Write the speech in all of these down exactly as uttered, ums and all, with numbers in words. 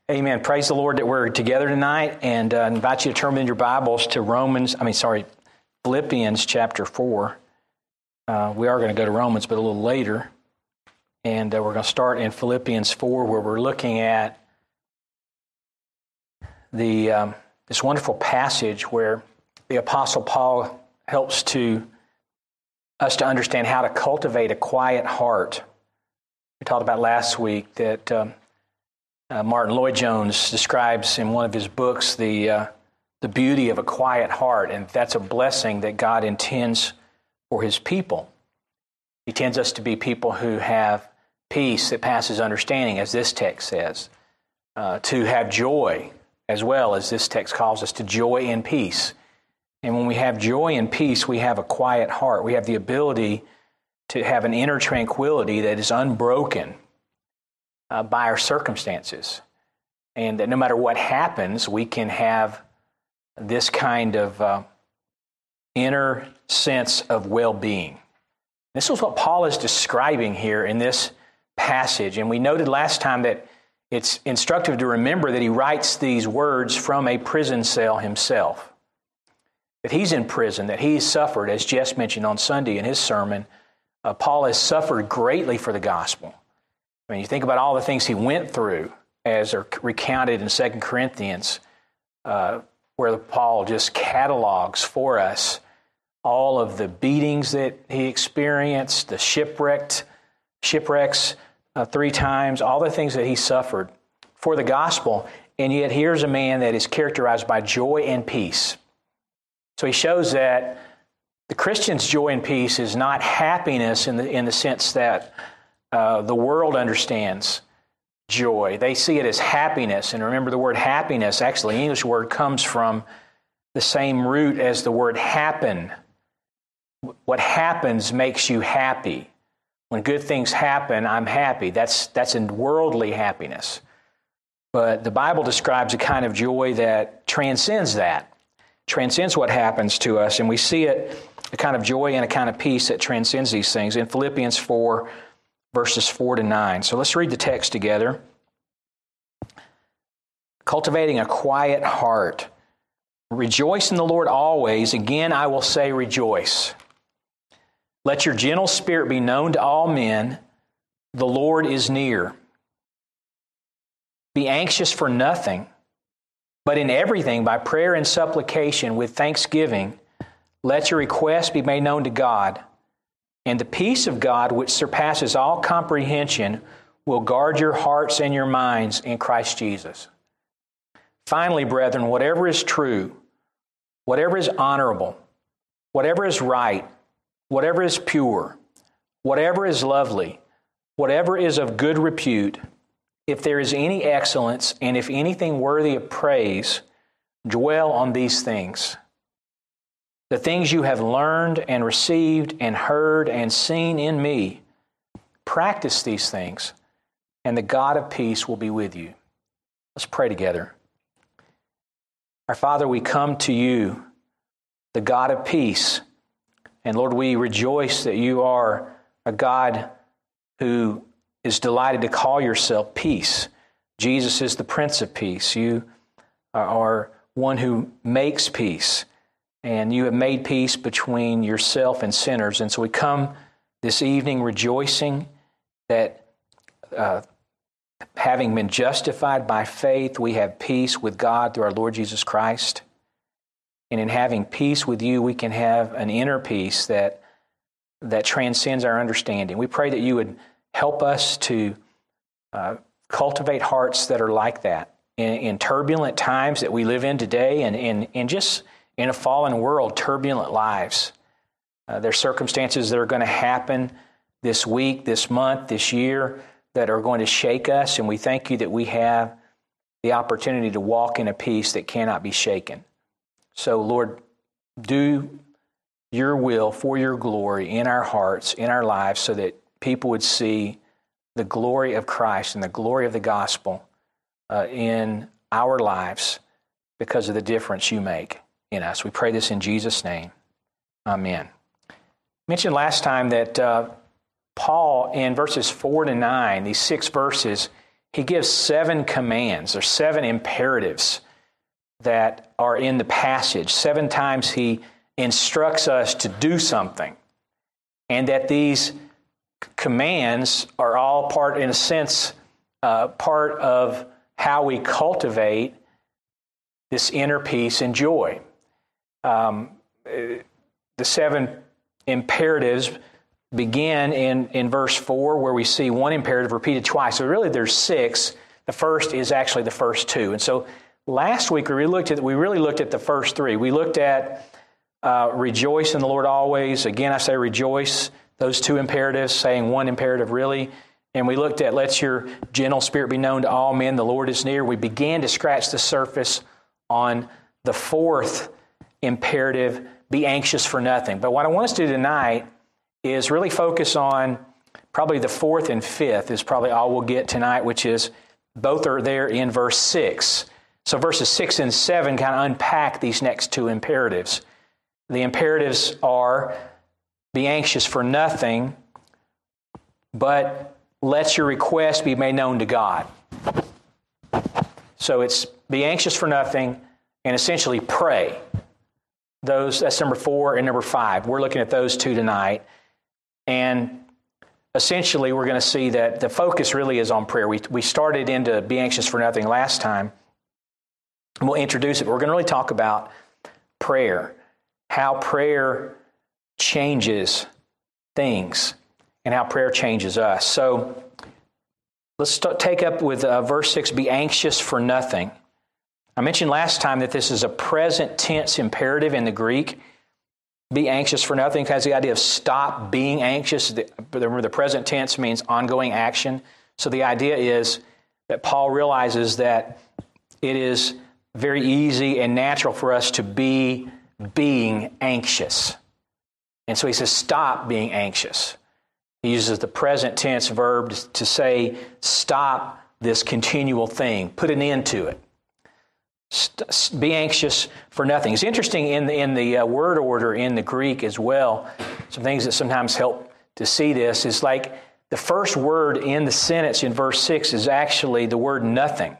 Amen. Praise the Lord that we're together tonight, and uh, invite you to turn in your Bibles to Romans, I mean, sorry, Philippians chapter four. Uh, we are going to go to Romans, but a little later. And uh, we're going to start in Philippians four, where we're looking at the um, this wonderful passage where the Apostle Paul helps to us to understand how to cultivate a quiet heart. We talked about last week that um, uh, Martin Lloyd-Jones describes in one of his books the uh, the beauty of a quiet heart, and that's a blessing that God intends for His people. He intends us to be people who have peace that passes understanding, as this text says, uh, to have joy as well, as this text calls us to joy and peace. And when we have joy and peace, we have a quiet heart. We have the ability to have an inner tranquility that is unbroken uh, by our circumstances. And that no matter what happens, we can have this kind of uh, inner sense of well-being. This is what Paul is describing here in this passage. And we noted last time that it's instructive to remember that he writes these words from a prison cell himself. That he's in prison, that he's suffered, as Jess mentioned on Sunday in his sermon. Uh, Paul has suffered greatly for the gospel. I mean, you think about all the things he went through, as are recounted in Second Corinthians, uh, where Paul just catalogs for us all of the beatings that he experienced, the shipwrecked shipwrecks uh, three times, all the things that he suffered for the gospel. And yet here's a man that is characterized by joy and peace. So he shows that the Christian's joy and peace is not happiness in the in the sense that uh, the world understands joy. They see it as happiness. And remember, the word happiness, actually, the English word comes from the same root as the word happen. What happens makes you happy. When good things happen, I'm happy. That's that's in worldly happiness. But the Bible describes a kind of joy that transcends that, transcends what happens to us. And we see it, a kind of joy and a kind of peace that transcends these things in Philippians four, verses four to nine. So let's read the text together. Cultivating a quiet heart. Rejoice in the Lord always. Again, I will say rejoice. Let your gentle spirit be known to all men. The Lord is near. Be anxious for nothing, but in everything by prayer and supplication with thanksgiving, let your requests be made known to God. And the peace of God, which surpasses all comprehension, will guard your hearts and your minds in Christ Jesus. Finally, brethren, whatever is true, whatever is honorable, whatever is right, whatever is pure, whatever is lovely, whatever is of good repute, if there is any excellence and if anything worthy of praise, dwell on these things. The things you have learned and received and heard and seen in me, practice these things, and the God of peace will be with you. Let's pray together. Our Father, we come to you, the God of peace. And Lord, we rejoice that you are a God who is delighted to call yourself peace. Jesus is the Prince of Peace. You are one who makes peace. And you have made peace between yourself and sinners. And so we come this evening rejoicing that uh, having been justified by faith, we have peace with God through our Lord Jesus Christ. And in having peace with you, we can have an inner peace that that transcends our understanding. We pray that you would help us to uh, cultivate hearts that are like that in, in turbulent times that we live in today, and in and just in a fallen world, turbulent lives. Uh, there are circumstances that are going to happen this week, this month, this year that are going to shake us, and we thank you that we have the opportunity to walk in a peace that cannot be shaken. So, Lord, do your will for your glory in our hearts, in our lives, so that people would see the glory of Christ and the glory of the gospel uh, in our lives because of the difference you make in us. We pray this in Jesus' name. Amen. I mentioned last time that uh, Paul, in verses four to nine, these six verses, he gives seven commands or seven imperatives that are in the passage. Seven times he instructs us to do something. And that these commands are all part, in a sense, uh, part of how we cultivate this inner peace and joy. Um, the seven imperatives begin in, in verse four, where we see one imperative repeated twice. So really there's six. The first is actually the first two. And so last week we really looked at we really looked at the first three. We looked at uh, rejoice in the Lord always. Again, I say rejoice. Those two imperatives, saying one imperative really. And we looked at let your gentle spirit be known to all men. The Lord is near. We began to scratch the surface on the fourth imperative, be anxious for nothing. But what I want us to do tonight is really focus on probably the fourth and fifth is probably all we'll get tonight, which is both are there in verse six. So verses six and seven kind of unpack these next two imperatives. The imperatives are be anxious for nothing, but let your request be made known to God. So it's be anxious for nothing and essentially pray. Those, that's number four and number five. We're looking at those two tonight. And essentially we're going to see that the focus really is on prayer. We, we started into be anxious for nothing last time. And we'll introduce it. But we're going to really talk about prayer, how prayer changes things and how prayer changes us. So let's start, take up with uh, verse six, be anxious for nothing. I mentioned last time that this is a present tense imperative in the Greek. Be anxious for nothing has the idea of stop being anxious. Remember, the present tense means ongoing action. So the idea is that Paul realizes that it is very easy and natural for us to be being anxious. And so he says, stop being anxious. He uses the present tense verb to say, stop this continual thing. Put an end to it. St- be anxious for nothing. It's interesting in the, in the uh, word order in the Greek as well. Some things that sometimes help to see this is like the first word in the sentence in verse six is actually the word nothing.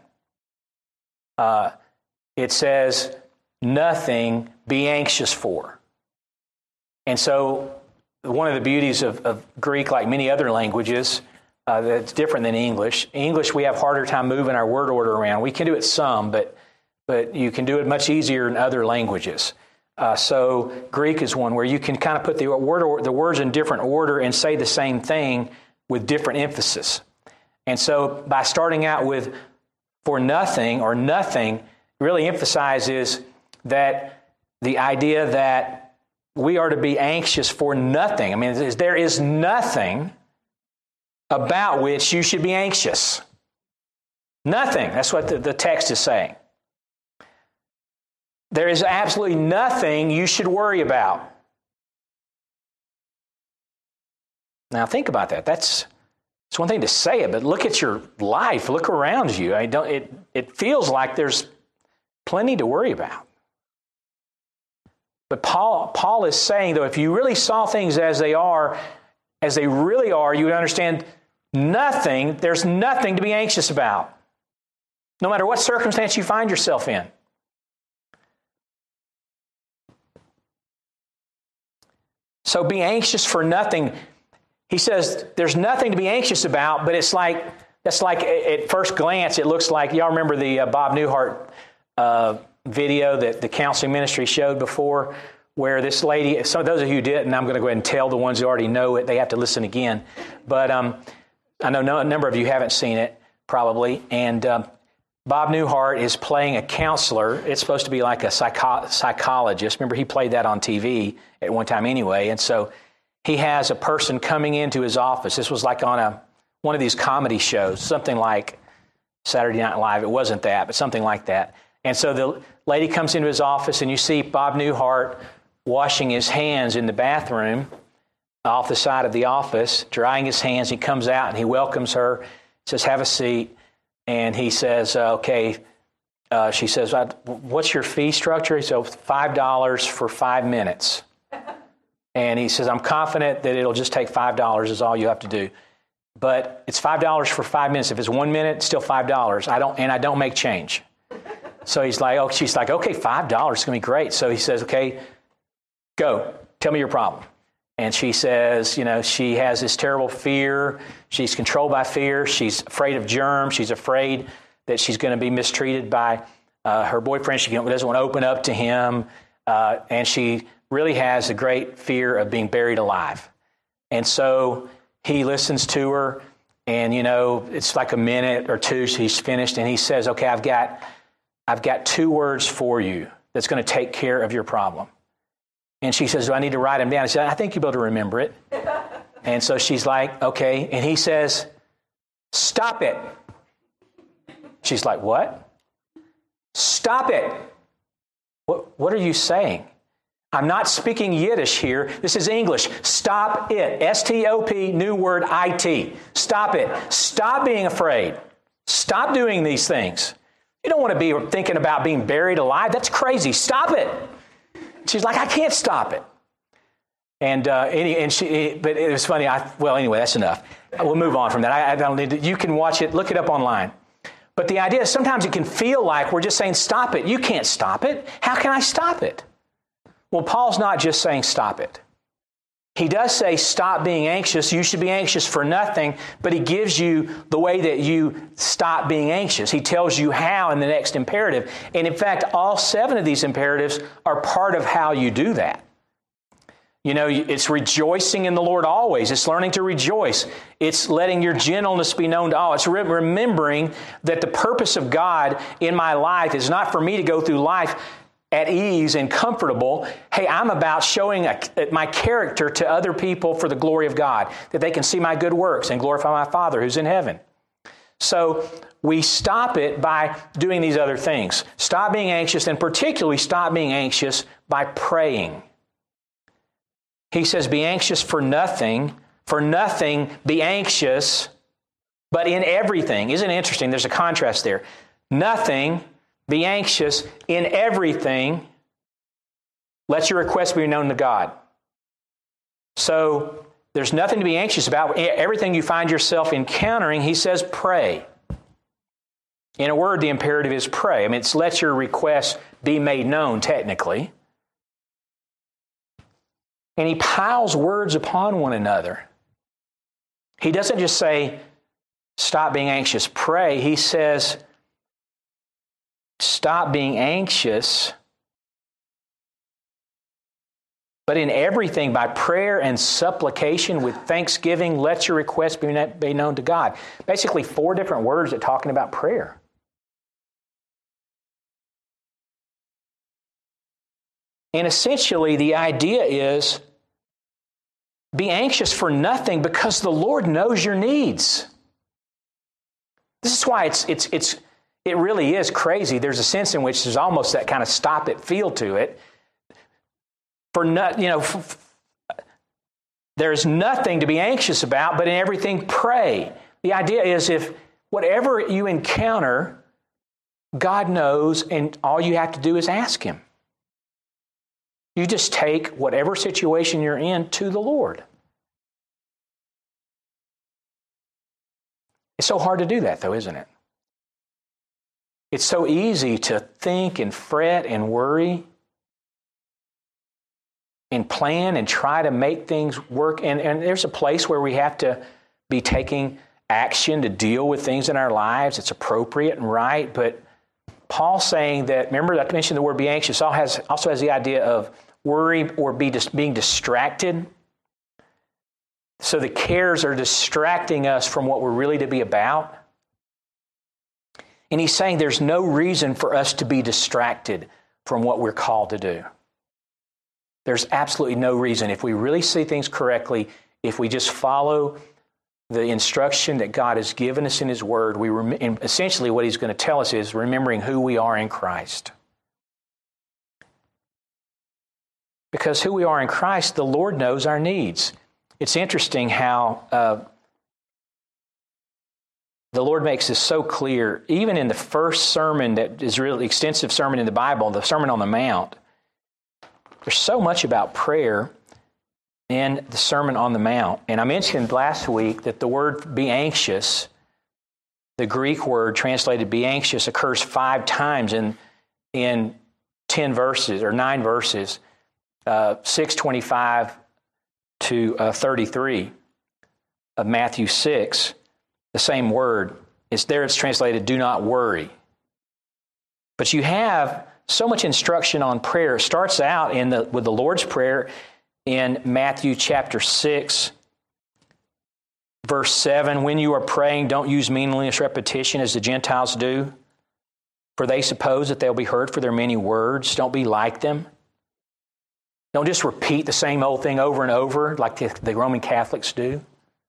Uh, it says, nothing be anxious for. And so one of the beauties of, of Greek, like many other languages, uh, that's different than English. English, we have a harder time moving our word order around. We can do it some, but but you can do it much easier in other languages. Uh, so Greek is one where you can kind of put the word or, the words in different order and say the same thing with different emphasis. And so by starting out with for nothing or nothing really emphasizes that the idea that we are to be anxious for nothing. I mean, there is nothing about which you should be anxious. Nothing. That's what the, the text is saying. There is absolutely nothing you should worry about. Now think about that. That's it's one thing to say it, but look at your life. Look around you. I don't. It it feels like there's plenty to worry about. But Paul Paul is saying, though, if you really saw things as they are, as they really are, you would understand nothing. There's nothing to be anxious about, no matter what circumstance you find yourself in. So be anxious for nothing. He says there's nothing to be anxious about, but it's like, that's like at first glance, it looks like, y'all remember the uh, Bob Newhart uh, video that the counseling ministry showed before, where this lady, some of those of you who didn't, I'm going to go ahead and tell the ones who already know it, they have to listen again. But um, I know no, a number of you haven't seen it, probably, and um, Bob Newhart is playing a counselor. It's supposed to be like a psycho- psychologist. Remember, he played that on T V at one time anyway. And so he has a person coming into his office. This was like on a one of these comedy shows, something like Saturday Night Live. It wasn't that, but something like that. And so the lady comes into his office, and you see Bob Newhart washing his hands in the bathroom off the side of the office, drying his hands. He comes out, and he welcomes her, says, have a seat. And he says, uh, okay, uh, she says, what's your fee structure? He says, five dollars for five minutes. And he says, I'm confident that it'll just take five dollars is all you have to do. but it's five dollars for five minutes. If it's one minute, it's still five dollars. I don't, and I don't make change. So he's like, oh, she's like, okay, five dollars is going to be great. So he says, okay, go. Tell me your problem. And she says, you know, she has this terrible fear. She's controlled by fear. She's afraid of germs. She's afraid that she's going to be mistreated by uh, her boyfriend. She doesn't want to open up to him. Uh, and she really has a great fear of being buried alive. And so he listens to her. And, you know, it's like a minute or two. He's finished. And he says, okay, I've got, I've got two words for you that's going to take care of your problem. And she says, do I need to write them down? I said, I think you'll be able to remember it. And so she's like, okay. And he says, stop it. She's like, what? Stop it. What, what are you saying? I'm not speaking Yiddish here. This is English. Stop it. S T O P, new word, I T. Stop it. Stop being afraid. Stop doing these things. You don't want to be thinking about being buried alive. That's crazy. Stop it. She's like, I can't stop it. And uh, any, and she, but it was funny. I, well, anyway, that's enough. We'll move on from that. I, I don't need to, you can watch it, look it up online. But the idea is sometimes it can feel like we're just saying, stop it. You can't stop it. How can I stop it? Well, Paul's not just saying stop it. He does say stop being anxious. You should be anxious for nothing, but he gives you the way that you stop being anxious. He tells you how in the next imperative. And in fact, all seven of these imperatives are part of how you do that. You know, it's rejoicing in the Lord always. It's learning to rejoice. It's letting your gentleness be known to all. It's re- remembering that the purpose of God in my life is not for me to go through life at ease and comfortable. Hey, I'm about showing a, my character to other people for the glory of God, that they can see my good works and glorify my Father who's in heaven. So we stop it by doing these other things. Stop being anxious, and particularly stop being anxious by praying. He says, be anxious for nothing. For nothing, be anxious, but in everything. Isn't it interesting? There's a contrast there. Nothing, be anxious. In everything, let your requests be known to God. So there's nothing to be anxious about. Everything you find yourself encountering, he says, pray. In a word, the imperative is pray. I mean, it's let your requests be made known, technically. And he piles words upon one another. He doesn't just say, stop being anxious, pray. He says, stop being anxious, but in everything, by prayer and supplication with thanksgiving, let your requests be known to God. Basically, four different words that talking about prayer. And essentially, the idea is, be anxious for nothing because the Lord knows your needs. This is why it's it's it's it really is crazy. There's a sense in which there's almost that kind of stop it feel to it. For not, you know, f- f- there's nothing to be anxious about, but in everything pray. The idea is if whatever you encounter, God knows, and all you have to do is ask Him. You just take whatever situation you're in to the Lord. It's so hard to do that, though, isn't it? It's so easy to think and fret and worry and plan and try to make things work. And, and there's a place where we have to be taking action to deal with things in our lives. It's appropriate and right. But Paul's saying that, remember I mentioned the word be anxious, also has, also has the idea of worry or be dis- being distracted. So the cares are distracting us from what we're really to be about. And he's saying there's no reason for us to be distracted from what we're called to do. There's absolutely no reason. If we really see things correctly, if we just follow the instruction that God has given us in His Word, we rem- and essentially what He's going to tell us is remembering who we are in Christ. Because who we are in Christ, the Lord knows our needs. It's interesting how uh, the Lord makes this so clear, even in the first sermon that is really extensive sermon in the Bible, the Sermon on the Mount. There's so much about prayer. in the Sermon on the Mount. And I mentioned last week that the word be anxious, the Greek word translated be anxious, occurs five times in, in ten verses or nine verses, uh, six twenty-five to uh, thirty-three of Matthew six. The same word. It's there, it's translated, do not worry. But you have so much instruction on prayer. It starts out in the with the Lord's Prayer in Matthew chapter six, verse seven. When you are praying, don't use meaningless repetition as the Gentiles do, for they suppose that they'll be heard for their many words. Don't be like them. Don't just repeat the same old thing over and over like the, the Roman Catholics do.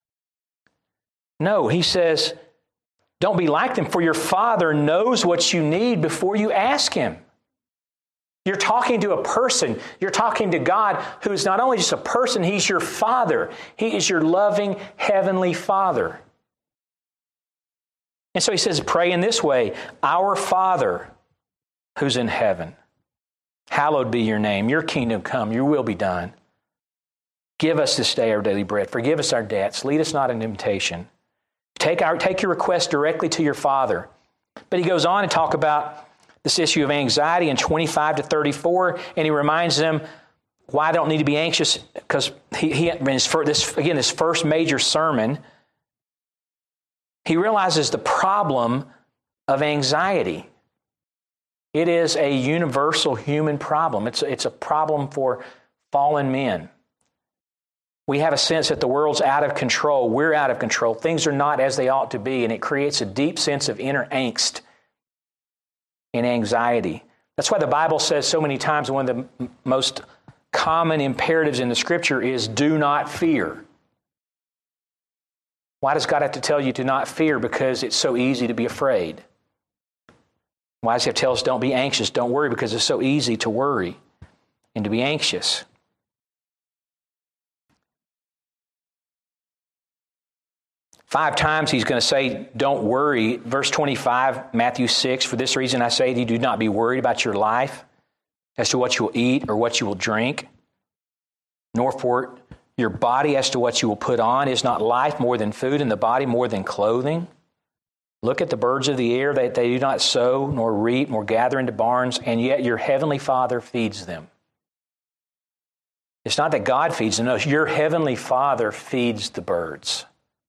No, he says, don't be like them, for your Father knows what you need before you ask Him. You're talking to a person. You're talking to God, who is not only just a person, He's your Father. He is your loving Heavenly Father. And so He says, pray in this way, Our Father who's in heaven, hallowed be your name. Your kingdom come, your will be done. Give us this day our daily bread. Forgive us our debts. Lead us not into temptation. Take, our, take your request directly to your Father. But he goes on to talk about this issue of anxiety in twenty-five to thirty-four, and he reminds them why they don't need to be anxious, because he, he in his first, this, again, his first major sermon, he realizes the problem of anxiety. It is a universal human problem. It's, it's a problem for fallen men. We have a sense that the world's out of control. We're out of control. Things are not as they ought to be, and it creates a deep sense of inner angst and anxiety. That's why the Bible says so many times one of the m- most common imperatives in the Scripture is do not fear. Why does God have to tell you to not fear? Because it's so easy to be afraid. Why does He have to tell us don't be anxious, don't worry? Because it's so easy to worry and to be anxious. Five times he's going to say, don't worry. Verse twenty-five, Matthew six, for this reason I say to you, do not be worried about your life as to what you will eat or what you will drink, nor for your body as to what you will put on. Is not life more than food and the body more than clothing? Look at the birds of the air, that they, they do not sow, nor reap, nor gather into barns, and yet your heavenly Father feeds them. It's not that God feeds them. No, your heavenly Father feeds the birds.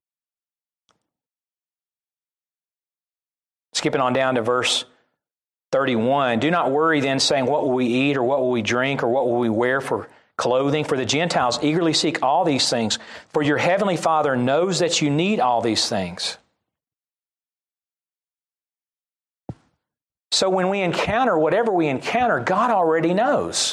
Skipping on down to verse thirty-one. Do not worry then, saying, what will we eat, or what will we drink, or what will we wear for clothing? For the Gentiles eagerly seek all these things. For your heavenly Father knows that you need all these things. So when we encounter whatever we encounter, God already knows.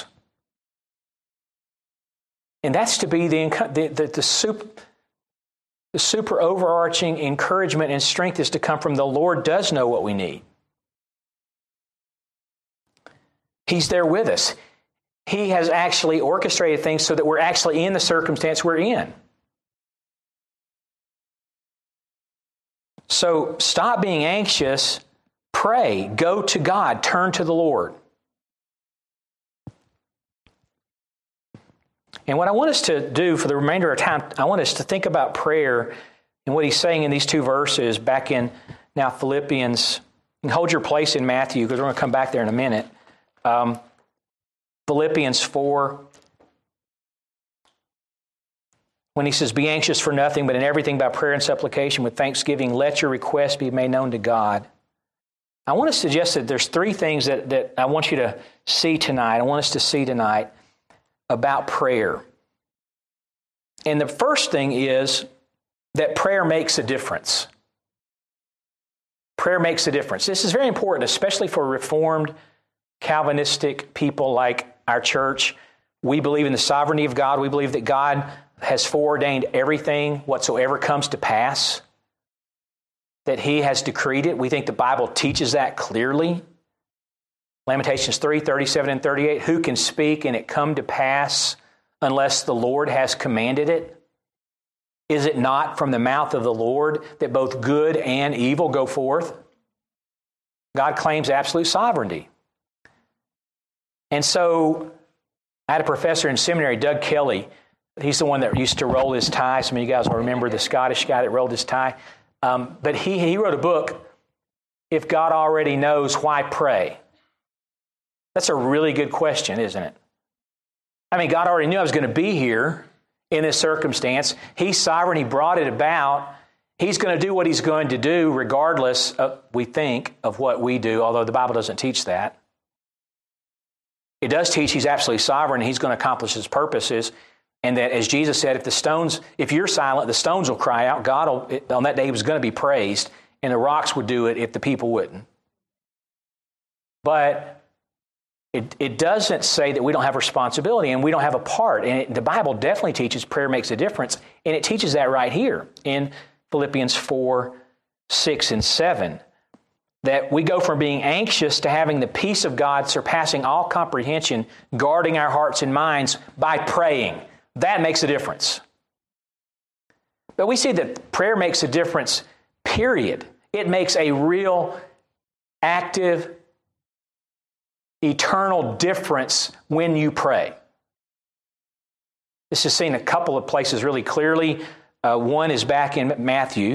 And that's to be the, the, the, the super... The super overarching encouragement and strength is to come from the Lord does know what we need. He's there with us. He has actually orchestrated things so that we're actually in the circumstance we're in. So stop being anxious, pray, go to God, turn to the Lord. And what I want us to do for the remainder of our time, I want us to think about prayer and what he's saying in these two verses back in now Philippians. And hold your place in Matthew, because we're going to come back there in a minute. Um, Philippians four, when he says, be anxious for nothing, but in everything by prayer and supplication with thanksgiving, let your requests be made known to God. I want to suggest that there's three things that, that I want you to see tonight. I want us to see tonight about prayer. And the first thing is that prayer makes a difference. Prayer makes a difference. This is very important, especially for Reformed, Calvinistic people like our church. We believe in the sovereignty of God. We believe that God has foreordained everything whatsoever comes to pass, that He has decreed it. We think the Bible teaches that clearly. Lamentations three, thirty-seven and thirty-eight, who can speak and it come to pass unless the Lord has commanded it? Is it not from the mouth of the Lord that both good and evil go forth? God claims absolute sovereignty. And so I had a professor in seminary, Doug Kelly, He's the one that used to roll his tie. Some of you guys will remember the Scottish guy that rolled his tie. Um, but he, he wrote a book, If God Already Knows, Why Pray? That's a really good question, isn't it? I mean, God already knew I was going to be here in this circumstance. He's sovereign. He brought it about. He's going to do what he's going to do regardless, of, we think, of what we do, although the Bible doesn't teach that. It does teach he's absolutely sovereign. He's going to accomplish his purposes. And that, as Jesus said, if the stones, if you're silent, the stones will cry out. God will, on that day, he was going to be praised, and the rocks would do it if the people wouldn't. But it, it doesn't say that we don't have responsibility and we don't have a part. And it, the Bible definitely teaches prayer makes a difference. And it teaches that right here in Philippians four, six, and seven. That we go from being anxious to having the peace of God surpassing all comprehension, guarding our hearts and minds by praying. That makes a difference. But we see that prayer makes a difference, period. It makes a real, active, eternal difference when you pray. This is seen a couple of places really clearly. Uh, one is back in Matthew.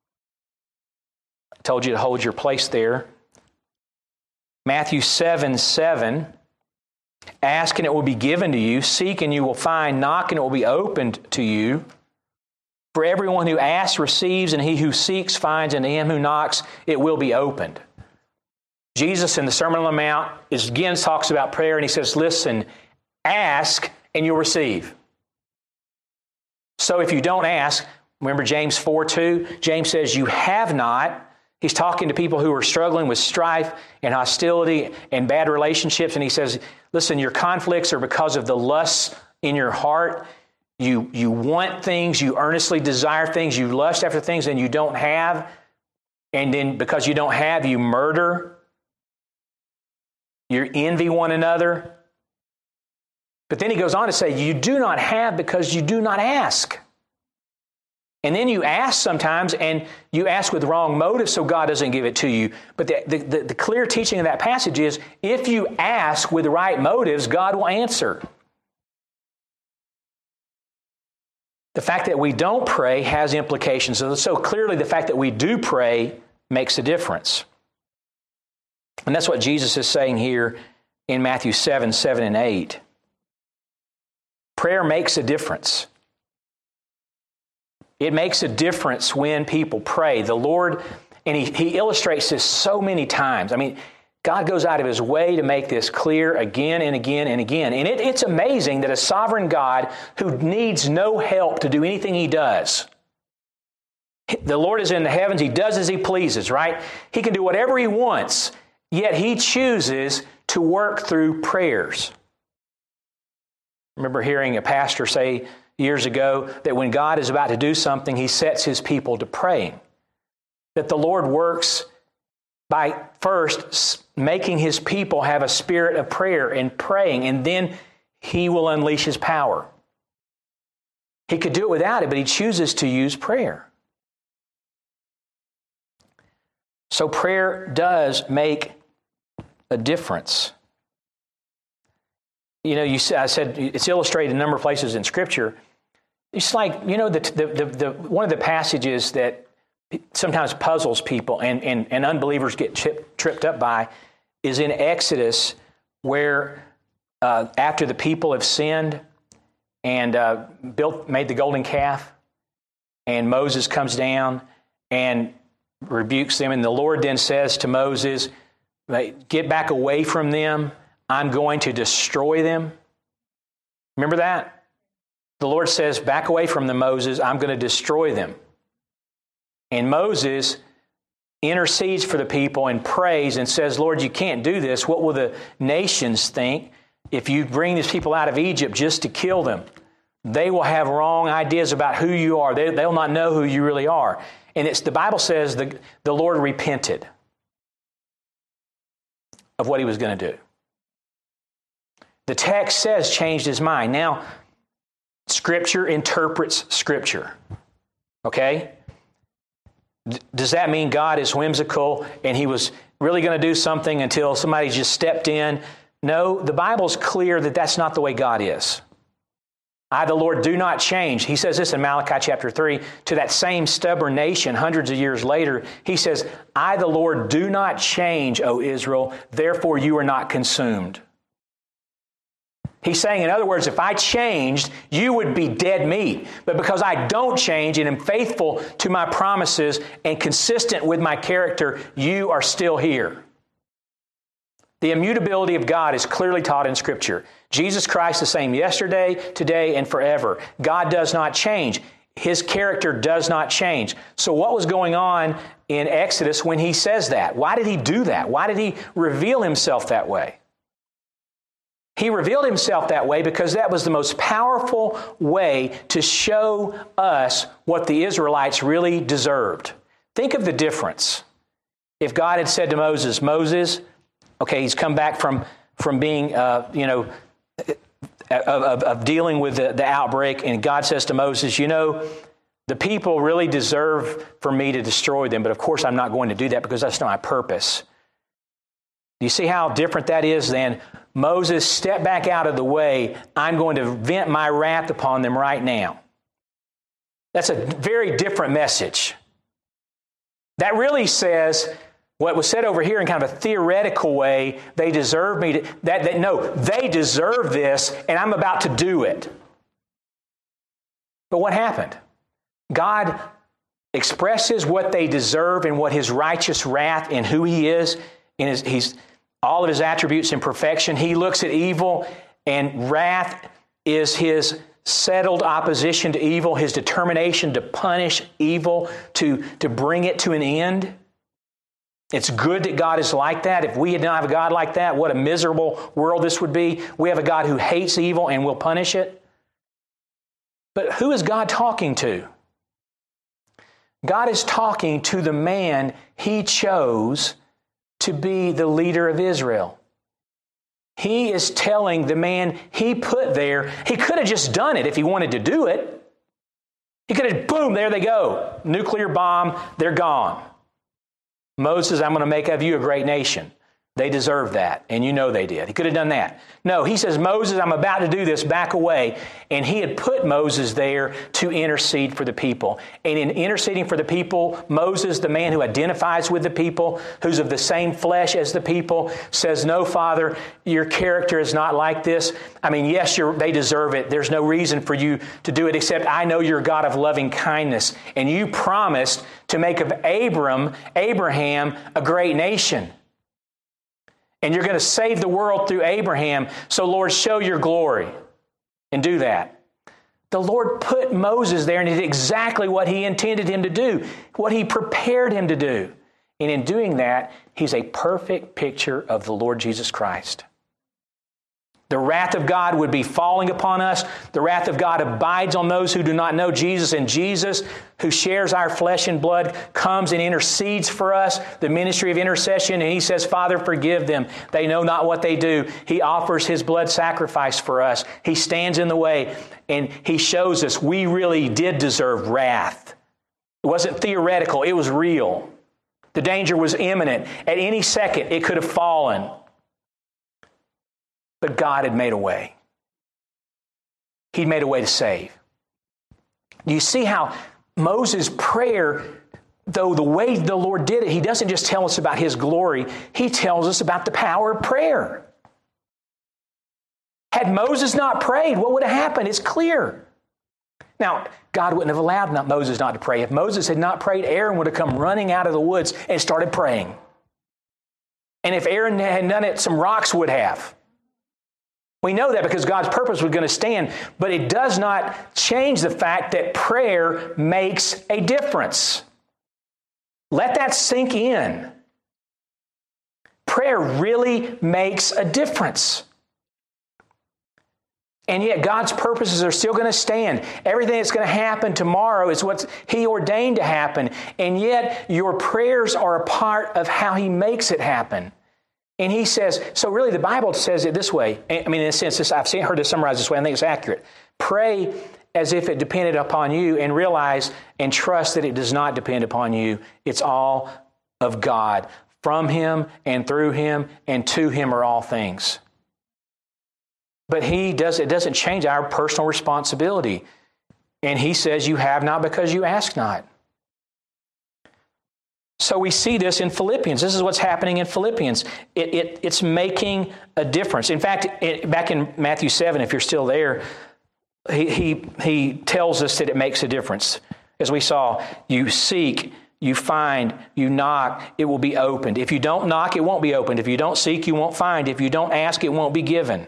I told you to hold your place there. Matthew seven, seven. Ask and it will be given to you. Seek and you will find. Knock and it will be opened to you. For everyone who asks receives, and he who seeks finds, and to him who knocks it will be opened. Jesus in the Sermon on the Mount is, again talks about prayer, and he says, listen, ask and you'll receive. So if you don't ask, remember James four two? James says you have not. He's talking to people who are struggling with strife and hostility and bad relationships. And he says, listen, your conflicts are because of the lusts in your heart. You, you want things, you earnestly desire things, you lust after things and you don't have. And then because you don't have, you murder. You envy one another. But then he goes on to say, you do not have because you do not ask. And then you ask sometimes, and you ask with wrong motives, so God doesn't give it to you. But the, the, the, the clear teaching of that passage is, if you ask with the right motives, God will answer. The fact that we don't pray has implications. So clearly the fact that we do pray makes a difference. And that's what Jesus is saying here in Matthew seven, seven, and eight. Prayer makes a difference. It makes a difference when people pray. The Lord, and he, he illustrates this so many times. I mean, God goes out of his way to make this clear again and again and again. And it, it's amazing that a sovereign God who needs no help to do anything he does. The Lord is in the heavens. He does as he pleases, right? He can do whatever he wants, yet he chooses to work through prayers. I remember hearing a pastor say years ago that when God is about to do something, he sets his people to praying. That the Lord works by first making his people have a spirit of prayer and praying, and then he will unleash his power. He could do it without it, but he chooses to use prayer. So prayer does make a difference. You know, you I said it's illustrated in a number of places in Scripture. It's like, you know, the, the, the, the one of the passages that sometimes puzzles people and, and, and unbelievers get chip, tripped up by is in Exodus, where uh, after the people have sinned and uh, built, made the golden calf, and Moses comes down and rebukes them, and the Lord then says to Moses, "Get back away from them. I'm going to destroy them." Remember that? The Lord says, back away from them, Moses. I'm going to destroy them. And Moses intercedes for the people and prays and says, Lord, you can't do this. What will the nations think if you bring these people out of Egypt just to kill them? They will have wrong ideas about who you are. They, they'll not know who you really are. And it's the Bible says the, the Lord repented of what he was going to do. The text says changed his mind. Now, Scripture interprets Scripture. Okay? D- does that mean God is whimsical and he was really going to do something until somebody just stepped in? No, the Bible's clear that that's not the way God is. I, the Lord, do not change. He says this in Malachi chapter three to that same stubborn nation hundreds of years later. He says, I, the Lord, do not change, O Israel, therefore you are not consumed. He's saying, in other words, if I changed, you would be dead meat. But because I don't change and am faithful to my promises and consistent with my character, you are still here. The immutability of God is clearly taught in Scripture. Jesus Christ the same yesterday, today, and forever. God does not change. His character does not change. So what was going on in Exodus when he says that? Why did he do that? Why did he reveal himself that way? He revealed himself that way because that was the most powerful way to show us what the Israelites really deserved. Think of the difference. If God had said to Moses, Moses, okay, he's come back from, from being, uh, you know, of, of, of dealing with the, the outbreak, and God says to Moses, you know, the people really deserve for me to destroy them, but of course I'm not going to do that because that's not my purpose. Do you see how different that is than Moses, step back out of the way, I'm going to vent my wrath upon them right now? That's a very different message. That really says, what was said over here in kind of a theoretical way, they deserve me to, that, that no, they deserve this, and I'm about to do it. But what happened? God expresses what they deserve and what his righteous wrath and who he is, in his, he's all of his attributes in perfection. He looks at evil, and wrath is his settled opposition to evil, his determination to punish evil, to, to bring it to an end. It's good that God is like that. If we did not have a God like that, what a miserable world this would be. We have a God who hates evil and will punish it. But who is God talking to? God is talking to the man he chose to be the leader of Israel. He is telling the man he put there, he could have just done it if he wanted to do it. He could have, boom, there they go. Nuclear bomb, they're gone. Moses, I'm going to make of you a great nation. They deserve that, and you know they did. He could have done that. No, he says, Moses, I'm about to do this, back away. And he had put Moses there to intercede for the people. And in interceding for the people, Moses, the man who identifies with the people, who's of the same flesh as the people, says, no, Father, your character is not like this. I mean, yes, you're, they deserve it. There's no reason for you to do it, except I know you're a God of loving kindness. And you promised to make of Abram, Abraham, a great nation. And you're going to save the world through Abraham. So, Lord, show your glory and do that. The Lord put Moses there and did exactly what he intended him to do, what he prepared him to do. And in doing that, he's a perfect picture of the Lord Jesus Christ. The wrath of God would be falling upon us. The wrath of God abides on those who do not know Jesus. And Jesus, who shares our flesh and blood, comes and intercedes for us, the ministry of intercession. And he says, Father, forgive them. They know not what they do. He offers his blood sacrifice for us. He stands in the way, and he shows us we really did deserve wrath. It wasn't theoretical. It was real. The danger was imminent. At any second, it could have fallen. But God had made a way. He'd made a way to save. You see how Moses' prayer, though the way the Lord did it, he doesn't just tell us about his glory, he tells us about the power of prayer. Had Moses not prayed, what would have happened? It's clear. Now, God wouldn't have allowed not Moses not to pray. If Moses had not prayed, Aaron would have come running out of the woods and started praying. And if Aaron had done it, some rocks would have. We know that because God's purpose was going to stand, but it does not change the fact that prayer makes a difference. Let that sink in. Prayer really makes a difference. And yet God's purposes are still going to stand. Everything that's going to happen tomorrow is what He ordained to happen. And yet your prayers are a part of how He makes it happen. And he says, so really the Bible says it this way. I mean, in a sense, this, I've seen, heard it summarized this way. I think it's accurate. Pray as if it depended upon you, and realize and trust that it does not depend upon you. It's all of God. From Him and through Him and to Him are all things. But he does, it doesn't change our personal responsibility. And he says, you have not because you ask not. So we see this in Philippians. This is what's happening in Philippians. It, it, it's making a difference. In fact, it, back in Matthew seven, if you're still there, he, he, he tells us that it makes a difference. As we saw, you seek, you find, you knock, it will be opened. If you don't knock, it won't be opened. If you don't seek, you won't find. If you don't ask, it won't be given.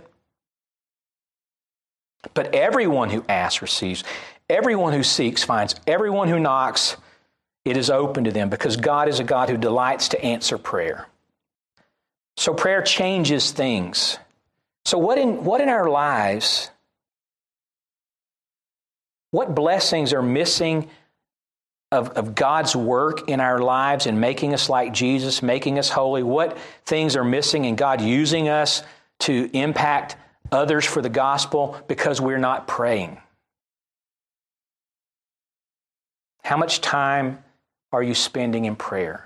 But everyone who asks receives. Everyone who seeks finds. Everyone who knocks, it is open to them, because God is a God who delights to answer prayer. So prayer changes things. So what in what in our lives, what blessings are missing of, of God's work in our lives in making us like Jesus, making us holy? What things are missing in God using us to impact others for the gospel because we're not praying? How much time are you spending in prayer?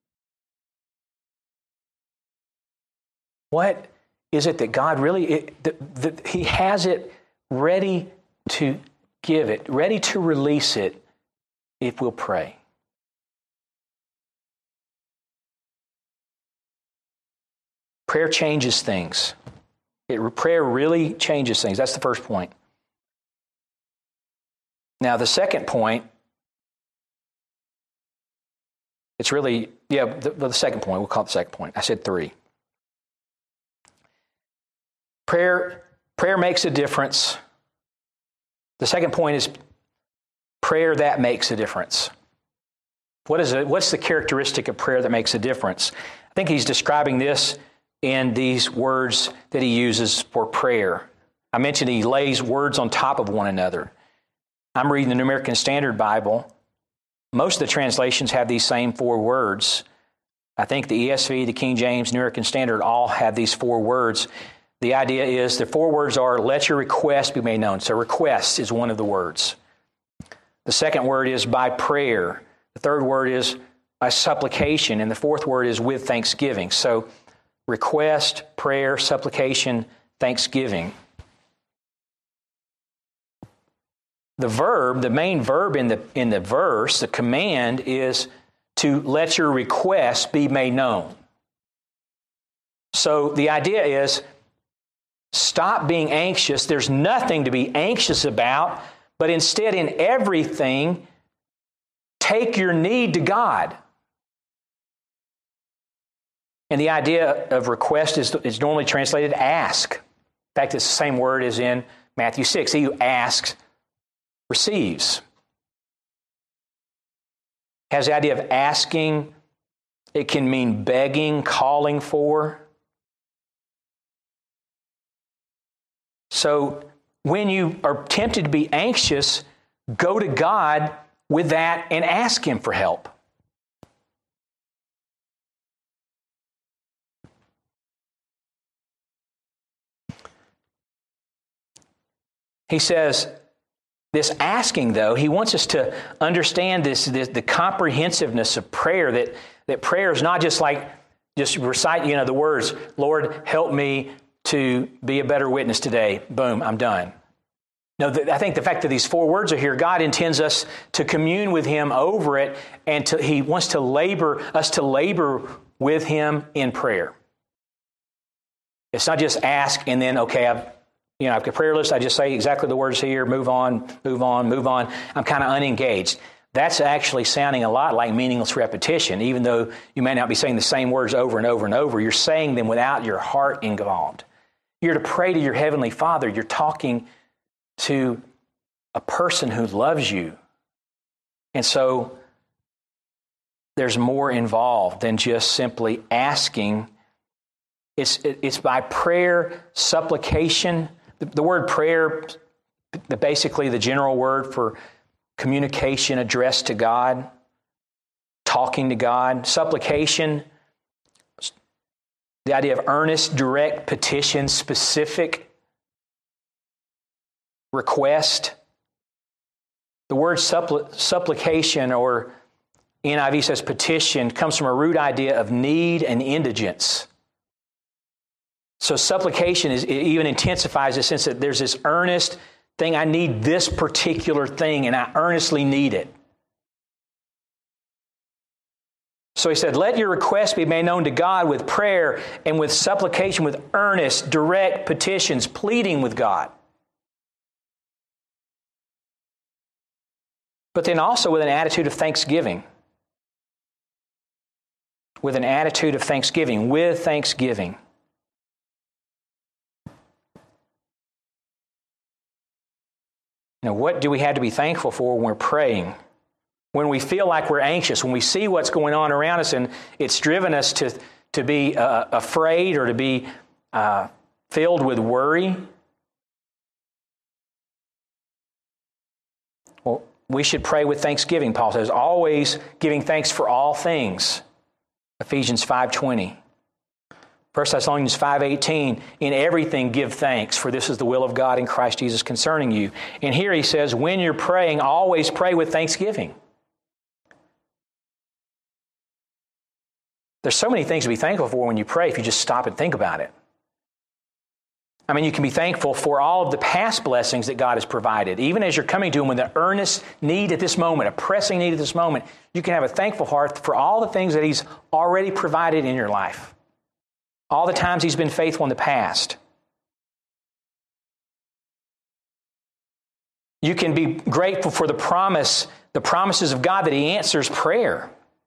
What is it that God really, it, the, the, He has it ready to give it, ready to release it if we'll pray? Prayer changes things. It, prayer really changes things. That's the first point. Now, the second point, it's really, yeah, the, the second point, we'll call it the second point. I said three. Prayer, prayer makes a difference. The second point is prayer that makes a difference. What is it? What's the characteristic of prayer that makes a difference? I think he's describing this in these words that he uses for prayer. I mentioned he lays words on top of one another. I'm reading the New American Standard Bible. Most of the translations have these same four words. I think the E S V, the King James, New American Standard all have these four words. The idea is the four words are, let your request be made known. So request is one of the words. The second word is by prayer. The third word is by supplication. And the fourth word is with thanksgiving. So request, prayer, supplication, thanksgiving. The verb, the main verb in the in the verse, the command is to let your request be made known. So the idea is stop being anxious. There's nothing to be anxious about, but instead in everything, take your need to God. And the idea of request is, is normally translated ask. In fact, it's the same word as in Matthew six. He who asks receives. Has the idea of asking. It can mean begging, calling for. So when you are tempted to be anxious, go to God with that and ask Him for help. He says, this asking, though, he wants us to understand this, this the comprehensiveness of prayer, that, that prayer is not just like, just recite, you know, the words, Lord, help me to be a better witness today. Boom, I'm done. No, the, I think the fact that these four words are here, God intends us to commune with Him over it, and to, He wants to labor, us to labor with Him in prayer. It's not just ask and then, okay, I've You know, I've got a prayer list. I just say exactly the words here, move on, move on, move on. I'm kind of unengaged. That's actually sounding a lot like meaningless repetition, even though you may not be saying the same words over and over and over. You're saying them without your heart involved. You're to pray to your Heavenly Father. You're talking to a person who loves you. And so there's more involved than just simply asking. It's, it's by prayer, supplication. The word prayer, basically the general word for communication addressed to God, talking to God. Supplication, the idea of earnest, direct petition, specific request. The word suppl- supplication, or N I V says petition, comes from a root idea of need and indigence. So supplication is, it even intensifies the sense that there's this earnest thing. I need this particular thing, and I earnestly need it. So he said, let your requests be made known to God with prayer and with supplication, with earnest, direct petitions, pleading with God. But then also with an attitude of thanksgiving. With an attitude of thanksgiving, with thanksgiving. Now, what do we have to be thankful for when we're praying? When we feel like we're anxious, when we see what's going on around us and it's driven us to, to be uh, afraid or to be uh, filled with worry? Well, we should pray with thanksgiving. Paul says, always giving thanks for all things. Ephesians five twenty. First Thessalonians five eighteen, in everything give thanks, for this is the will of God in Christ Jesus concerning you. And here he says, when you're praying, always pray with thanksgiving. There's so many things to be thankful for when you pray if you just stop and think about it. I mean, you can be thankful for all of the past blessings that God has provided. Even as you're coming to Him with an earnest need at this moment, a pressing need at this moment, you can have a thankful heart for all the things that He's already provided in your life. All the times He's been faithful in the past. You can be grateful for the promise, the promises of God that He answers prayer.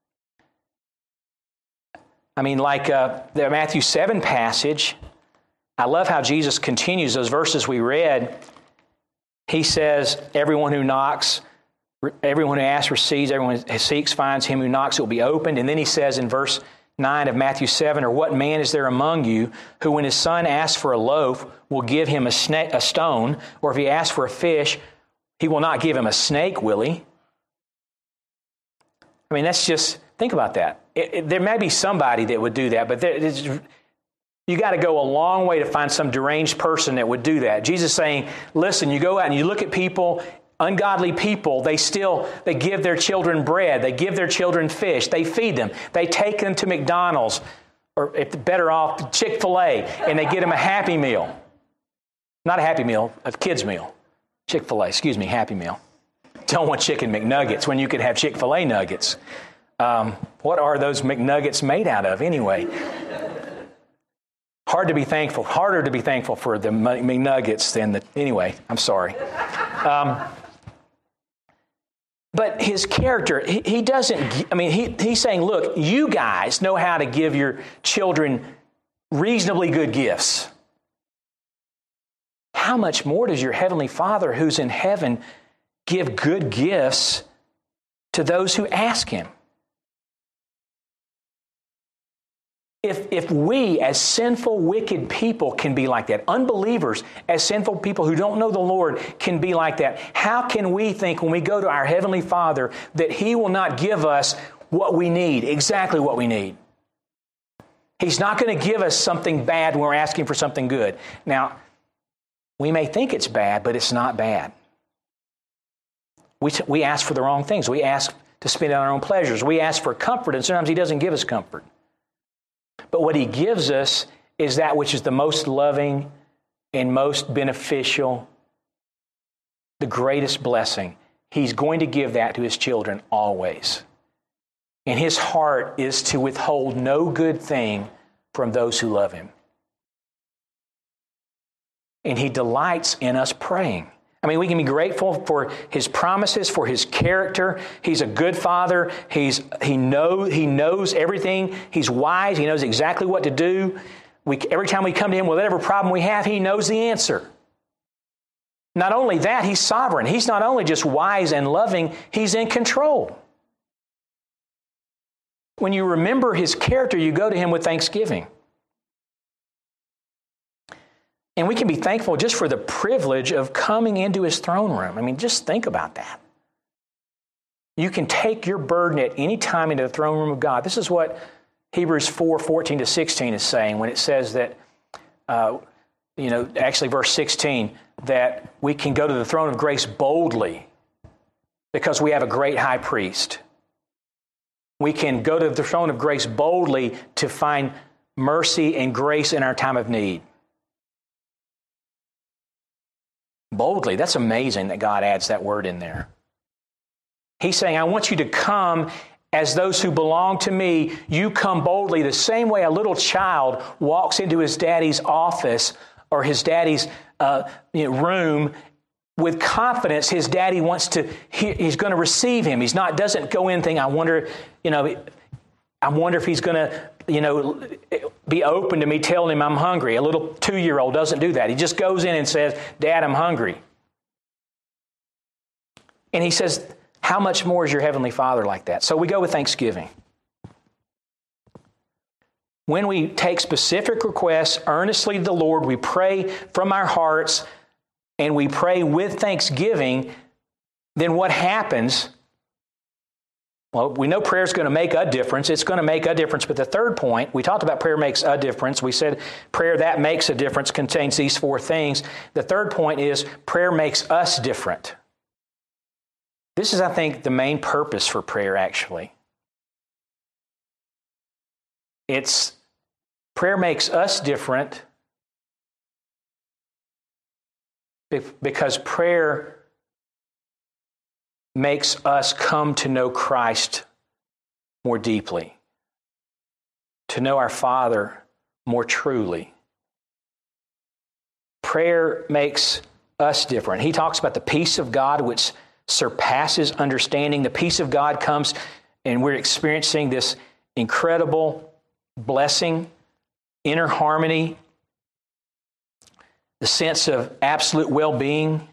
I mean, like uh, the Matthew seven passage, I love how Jesus continues those verses we read. He says, everyone who knocks, everyone who asks receives, everyone who seeks finds, him who knocks it will be opened. And then he says in verse nine of Matthew seven, or what man is there among you who when his son asks for a loaf will give him a, sna- a stone, or if he asks for a fish, he will not give him a snake, will he? I mean, that's just, think about that. It, it, there may be somebody that would do that, but there, it's, you got to go a long way to find some deranged person that would do that. Jesus is saying, listen, you go out and you look at people, ungodly people, they still, they give their children bread, they give their children fish, they feed them, they take them to McDonald's, or if better off, Chick-fil-A, and they get them a Happy Meal. Not a Happy Meal, a kid's meal. Chick-fil-A, excuse me, Happy Meal. Don't want chicken McNuggets when you could have Chick-fil-A nuggets. Um, what are those McNuggets made out of anyway? Hard to be thankful. Harder to be thankful for the McNuggets than the... Anyway, I'm sorry. Um, but his character, he, he doesn't... I mean, he, he's saying, look, you guys know how to give your children reasonably good gifts. How much more does your Heavenly Father who's in heaven give good gifts to those who ask Him? If, if we, as sinful, wicked people, can be like that, unbelievers, as sinful people who don't know the Lord, can be like that, how can we think when we go to our Heavenly Father that He will not give us what we need, exactly what we need? He's not going to give us something bad when we're asking for something good. Now, we may think it's bad, but it's not bad. We, t- we ask for the wrong things. We ask to spend on our own pleasures. We ask for comfort, and sometimes He doesn't give us comfort. But what He gives us is that which is the most loving and most beneficial, the greatest blessing. He's going to give that to His children always. And His heart is to withhold no good thing from those who love Him. And He delights in us praying. I mean, we can be grateful for His promises, for His character. He's a good Father. He's He knows He knows everything. He's wise. He knows exactly what to do. We, every time we come to Him with whatever problem we have, He knows the answer. Not only that, He's sovereign. He's not only just wise and loving, He's in control. When you remember His character, you go to Him with thanksgiving. And we can be thankful just for the privilege of coming into His throne room. I mean, just think about that. You can take your burden at any time into the throne room of God. This is what Hebrews four, fourteen to sixteen is saying when it says that, uh, you know, actually verse sixteen, that we can go to the throne of grace boldly because we have a great high priest. We can go to the throne of grace boldly to find mercy, and grace in our time of need. Boldly. That's amazing that God adds that word in there. He's saying, I want you to come as those who belong to me. You come boldly, the same way a little child walks into his daddy's office or his daddy's uh, you know, room with confidence. His daddy wants to, he, he's going to receive him. He's not, doesn't go in thinking, I wonder, you know, I wonder if he's going to, you know, be open to me telling him I'm hungry. A little two-year-old doesn't do that. He just goes in and says, Dad, I'm hungry. And he says, how much more is your Heavenly Father like that? So we go with thanksgiving. When we take specific requests earnestly to the Lord, we pray from our hearts, and we pray with thanksgiving, then what happens? Well, we know prayer is going to make a difference. It's going to make a difference. But the third point, we talked about prayer makes a difference. We said prayer that makes a difference contains these four things. The third point is prayer makes us different. This is, I think, the main purpose for prayer, actually. It's prayer makes us different because prayer makes us come to know Christ more deeply, to know our Father more truly. Prayer makes us different. He talks about the peace of God which surpasses understanding. The peace of God comes, and we're experiencing this incredible blessing, inner harmony, the sense of absolute well-being.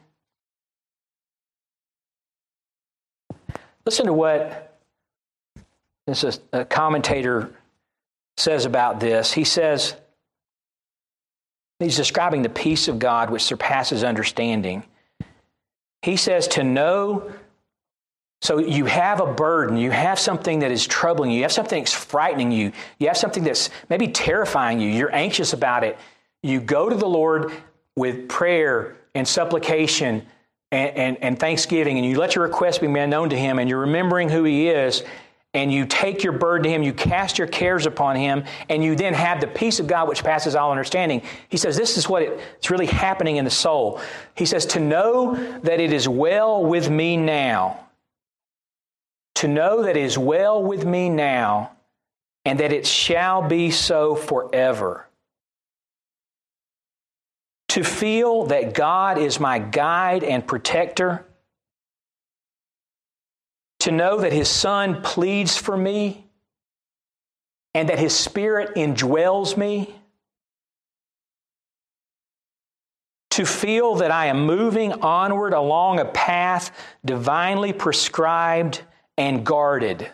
Listen to what this is, a commentator says about this. He says, he's describing the peace of God which surpasses understanding. He says to know, so you have a burden, you have something that is troubling you, you have something that's frightening you, you have something that's maybe terrifying you, you're anxious about it. You go to the Lord with prayer and supplication And, and, and thanksgiving, and you let your request be made known to Him, and you're remembering who He is, and you take your burden to Him, you cast your cares upon Him, and you then have the peace of God which passes all understanding. He says this is what it, it's really happening in the soul. He says, to know that it is well with me now, to know that it is well with me now, and that it shall be so forever. To feel that God is my guide and protector. To know that His Son pleads for me and that His Spirit indwells me. To feel that I am moving onward along a path divinely prescribed and guarded.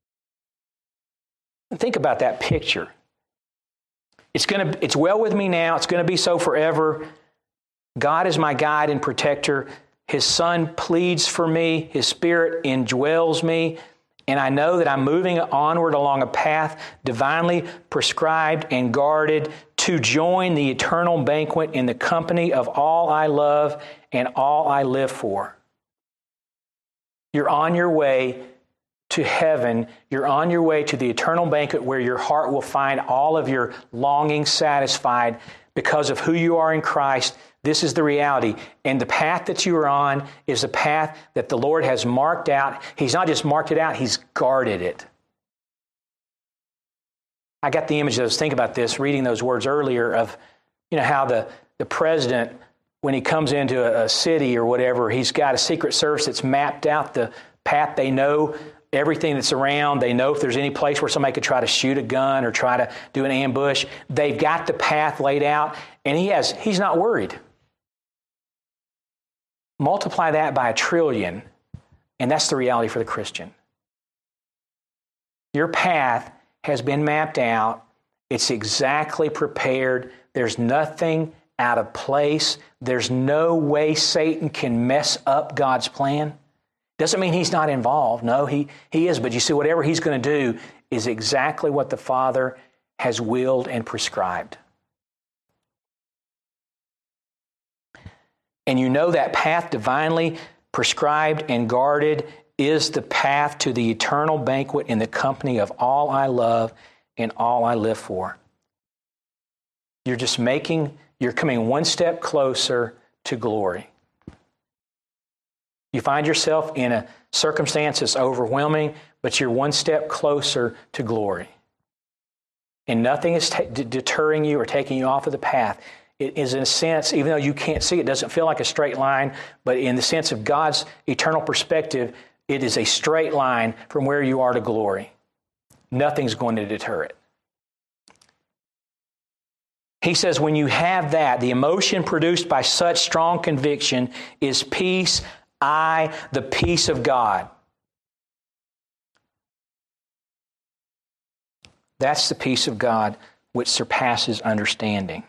Think about that picture. It's going to, it's well with me now. It's going to be so forever. God is my guide and protector. His Son pleads for me. His Spirit indwells me. And I know that I'm moving onward along a path divinely prescribed and guarded to join the eternal banquet in the company of all I love and all I live for. You're on your way to heaven. You're on your way to the eternal banquet where your heart will find all of your longings satisfied because of who you are in Christ. This is the reality. And the path that you are on is the path that the Lord has marked out. He's not just marked it out, He's guarded it. I got the image, I was thinking about this, reading those words earlier of, you know, how the, the president, when he comes into a, a city or whatever, he's got a Secret Service that's mapped out the path. They know everything that's around. They know if there's any place where somebody could try to shoot a gun or try to do an ambush. They've got the path laid out, and he has, he's not worried. Multiply that by a trillion, and that's the reality for the Christian. Your path has been mapped out. It's exactly prepared. There's nothing out of place. There's no way Satan can mess up God's plan. Doesn't mean He's not involved. No, he, he is. But you see, whatever He's going to do is exactly what the Father has willed and prescribed. And you know that path divinely prescribed and guarded is the path to the eternal banquet in the company of all I love and all I live for. You're just making, you're coming one step closer to glory. You find yourself in a circumstance that's overwhelming, but you're one step closer to glory. And nothing is t- deterring you or taking you off of the path. It is, in a sense, even though you can't see it, doesn't feel like a straight line, but in the sense of God's eternal perspective, it is a straight line from where you are to glory. Nothing's going to deter it. He says, when you have that, the emotion produced by such strong conviction is peace, I, the peace of God. That's the peace of God which surpasses understanding.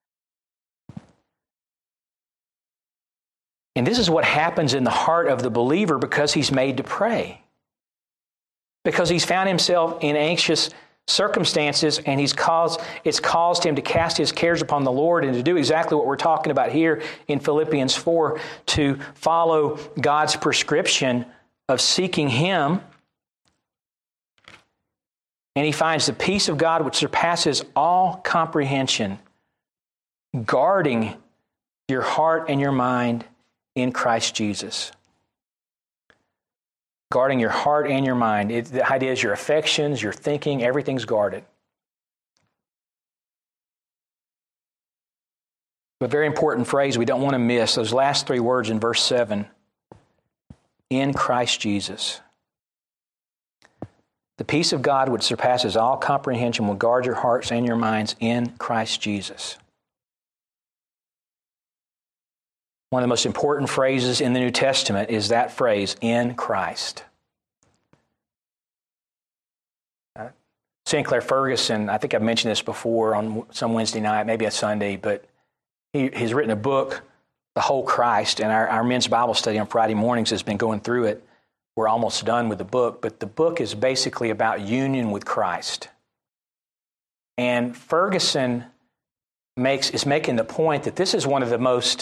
And this is what happens in the heart of the believer because he's made to pray. Because he's found himself in anxious circumstances and he's caused, it's caused him to cast his cares upon the Lord and to do exactly what we're talking about here in Philippians four, to follow God's prescription of seeking Him. And he finds the peace of God which surpasses all comprehension, guarding your heart and your mind in Christ Jesus. Guarding your heart and your mind. It, the idea is your affections, your thinking, everything's guarded. A very important phrase we don't want to miss, those last three words in verse seven. In Christ Jesus. The peace of God which surpasses all comprehension will guard your hearts and your minds in Christ Jesus. One of the most important phrases in the New Testament is that phrase, in Christ. Uh, Sinclair Ferguson, I think I've mentioned this before on some Wednesday night, maybe a Sunday, but he, he's written a book, The Whole Christ, and our, our men's Bible study on Friday mornings has been going through it. We're almost done with the book, but the book is basically about union with Christ. And Ferguson makes is making the point that this is one of the most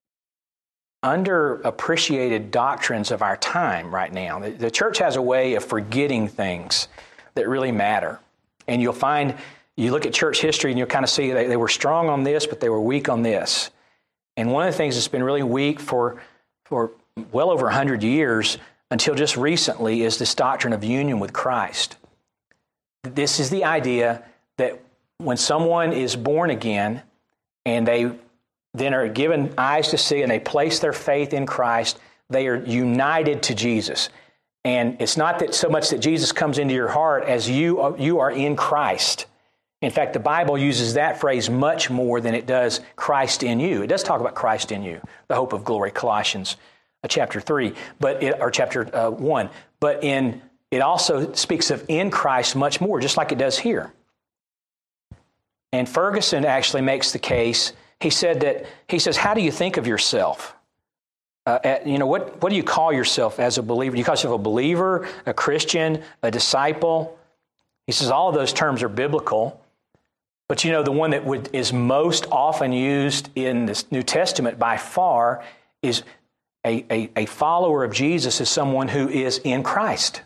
underappreciated doctrines of our time right now. The, the church has a way of forgetting things that really matter. And you'll find, you look at church history and you'll kind of see they, they were strong on this, but they were weak on this. And one of the things that's been really weak for, for well over one hundred years until just recently is this doctrine of union with Christ. This is the idea that when someone is born again and they then are given eyes to see and they place their faith in Christ, they are united to Jesus. And it's not that so much that Jesus comes into your heart as you are, you are in Christ. In fact, the Bible uses that phrase much more than it does Christ in you. It does talk about Christ in you, the hope of glory, Colossians uh, chapter three, but it, or chapter uh, one. But in it also speaks of in Christ much more, just like it does here. And Ferguson actually makes the case. He said that, he says, how do you think of yourself? Uh, at, you know, what, what do you call yourself as a believer? Do you call yourself a believer, a Christian, a disciple? He says all of those terms are biblical. But you know, the one that would, is most often used in the New Testament by far is a, a, a follower of Jesus is someone who is in Christ.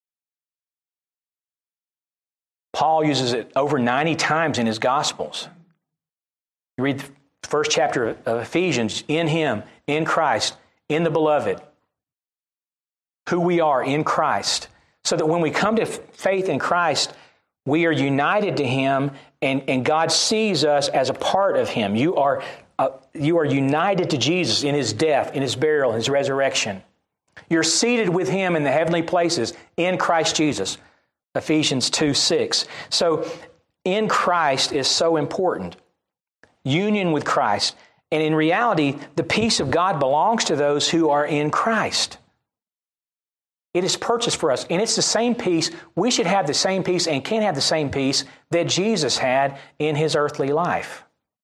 Paul uses it over ninety times in his Gospels. You read the first chapter of Ephesians, in Him, in Christ, in the Beloved, who we are in Christ. So that when we come to faith in Christ, we are united to Him, and, and God sees us as a part of Him. You are, uh, you are united to Jesus in His death, in His burial, His resurrection. You're seated with Him in the heavenly places in Christ Jesus. Ephesians two six. So in Christ is so important. Union with Christ. And in reality, the peace of God belongs to those who are in Christ. It is purchased for us. And it's the same peace. We should have the same peace and can have the same peace that Jesus had in His earthly life.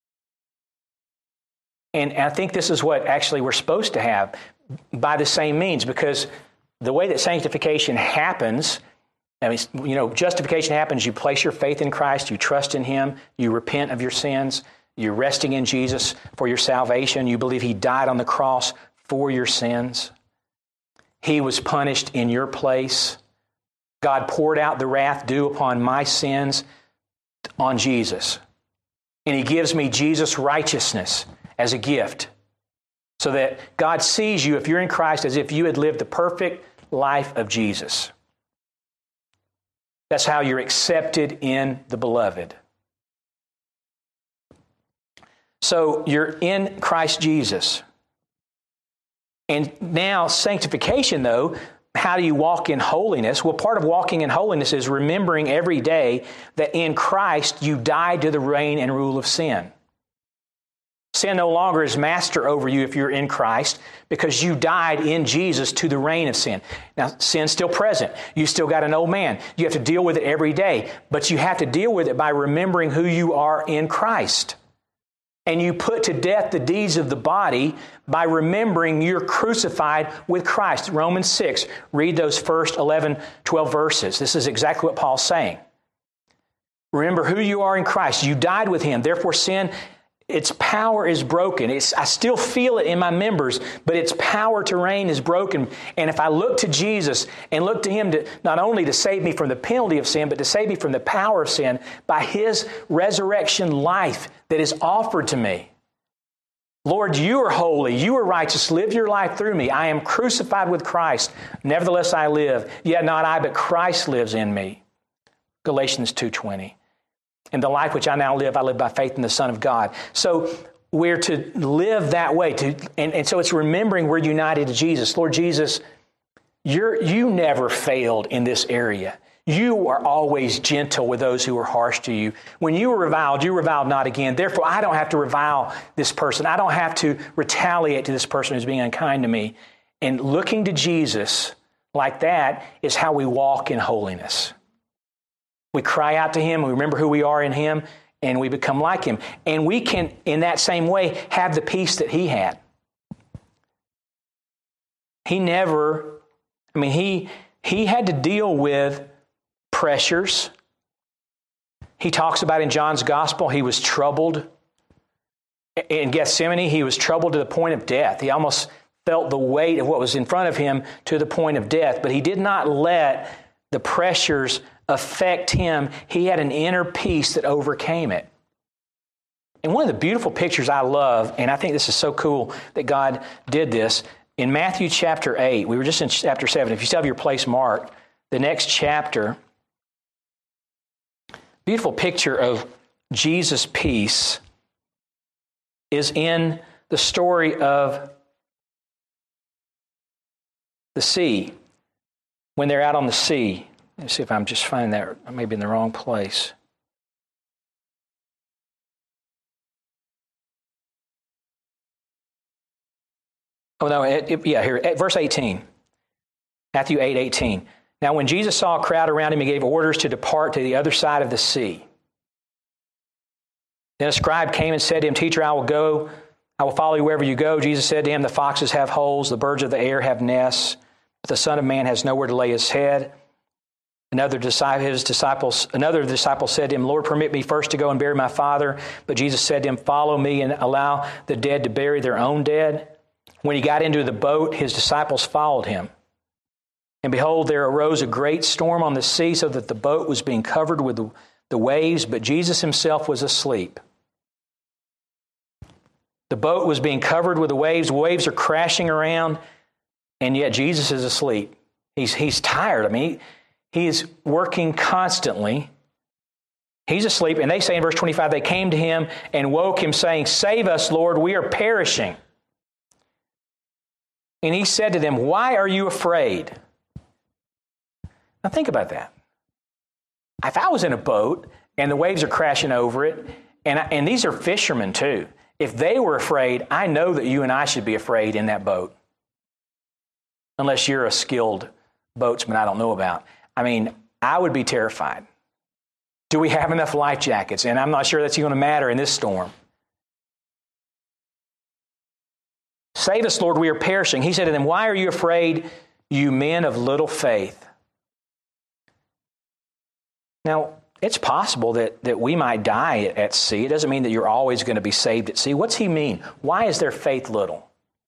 And I think this is what actually we're supposed to have by the same means, because the way that sanctification happens, I mean, you know, justification happens, you place your faith in Christ, you trust in Him, you repent of your sins, you're resting in Jesus for your salvation, you believe He died on the cross for your sins. He was punished in your place. God poured out the wrath due upon my sins on Jesus. And he gives me Jesus' righteousness as a gift. So that God sees you, if you're in Christ, as if you had lived the perfect life of Jesus. That's how you're accepted in the beloved. So you're in Christ Jesus. And now sanctification, though, how do you walk in holiness? Well, part of walking in holiness is remembering every day that in Christ you died to the reign and rule of sin. Sin no longer is master over you if you're in Christ, because you died in Jesus to the reign of sin. Now, sin's still present. You still got an old man. You have to deal with it every day, but you have to deal with it by remembering who you are in Christ. And you put to death the deeds of the body by remembering you're crucified with Christ. Romans six, read those first eleven, twelve verses. This is exactly what Paul's saying. Remember who you are in Christ. You died with Him. Therefore, sin, its power is broken. It's, I still feel it in my members, but its power to reign is broken. And if I look to Jesus and look to Him to not only to save me from the penalty of sin, but to save me from the power of sin by His resurrection life that is offered to me. Lord, you are holy. You are righteous. Live your life through me. I am crucified with Christ. Nevertheless, I live. Yet not I, but Christ lives in me. Galatians two twenty. And the life which I now live, I live by faith in the Son of God. So we're to live that way. To, and, and so it's remembering we're united to Jesus. Lord Jesus, you're, you never failed in this area. You are always gentle with those who are harsh to you. When you were reviled, you reviled not again. Therefore, I don't have to revile this person. I don't have to retaliate to this person who's being unkind to me. And looking to Jesus like that is how we walk in holiness. We cry out to Him, we remember who we are in Him, and we become like Him. And we can, in that same way, have the peace that He had. He never, I mean, He, he had to deal with pressures. He talks about in John's Gospel, He was troubled. In Gethsemane, He was troubled to the point of death. He almost felt the weight of what was in front of Him to the point of death. But He did not let the pressures affect Him. He had an inner peace that overcame it. And one of the beautiful pictures I love, and I think this is so cool that God did this, in Matthew chapter eight, we were just in chapter seven. If you still have your place marked, the next chapter, beautiful picture of Jesus' peace is in the story of the sea, when they're out on the sea. Let's see if I'm just finding that. I may be in the wrong place. Oh, no. It, it, yeah, here. At verse eighteen. Matthew eight, eighteen. Now, when Jesus saw a crowd around Him, He gave orders to depart to the other side of the sea. Then a scribe came and said to Him, Teacher, I will go. I will follow you wherever you go. Jesus said to him, The foxes have holes, the birds of the air have nests, but the Son of Man has nowhere to lay His head. Another disciple, his disciples, another disciple said to Him, Lord, permit me first to go and bury my father. But Jesus said to him, Follow me and allow the dead to bury their own dead. When He got into the boat, His disciples followed Him. And behold, there arose a great storm on the sea, so that the boat was being covered with the, the waves, but Jesus Himself was asleep. The boat was being covered with the waves. Waves are crashing around, and yet Jesus is asleep. He's, he's tired. I mean, he, He is working constantly. He's asleep. And they say in verse twenty-five, they came to Him and woke Him, saying, Save us, Lord, we are perishing. And He said to them, Why are you afraid? Now think about that. If I was in a boat and the waves are crashing over it, and, I, and these are fishermen too, if they were afraid, I know that you and I should be afraid in that boat. Unless you're a skilled boatsman I don't know about. I mean, I would be terrified. Do we have enough life jackets? And I'm not sure that's going to matter in this storm. Save us, Lord, we are perishing. He said to them, Why are you afraid, you men of little faith? Now, it's possible that, that we might die at, at sea. It doesn't mean that you're always going to be saved at sea. What's He mean? Why is their faith little?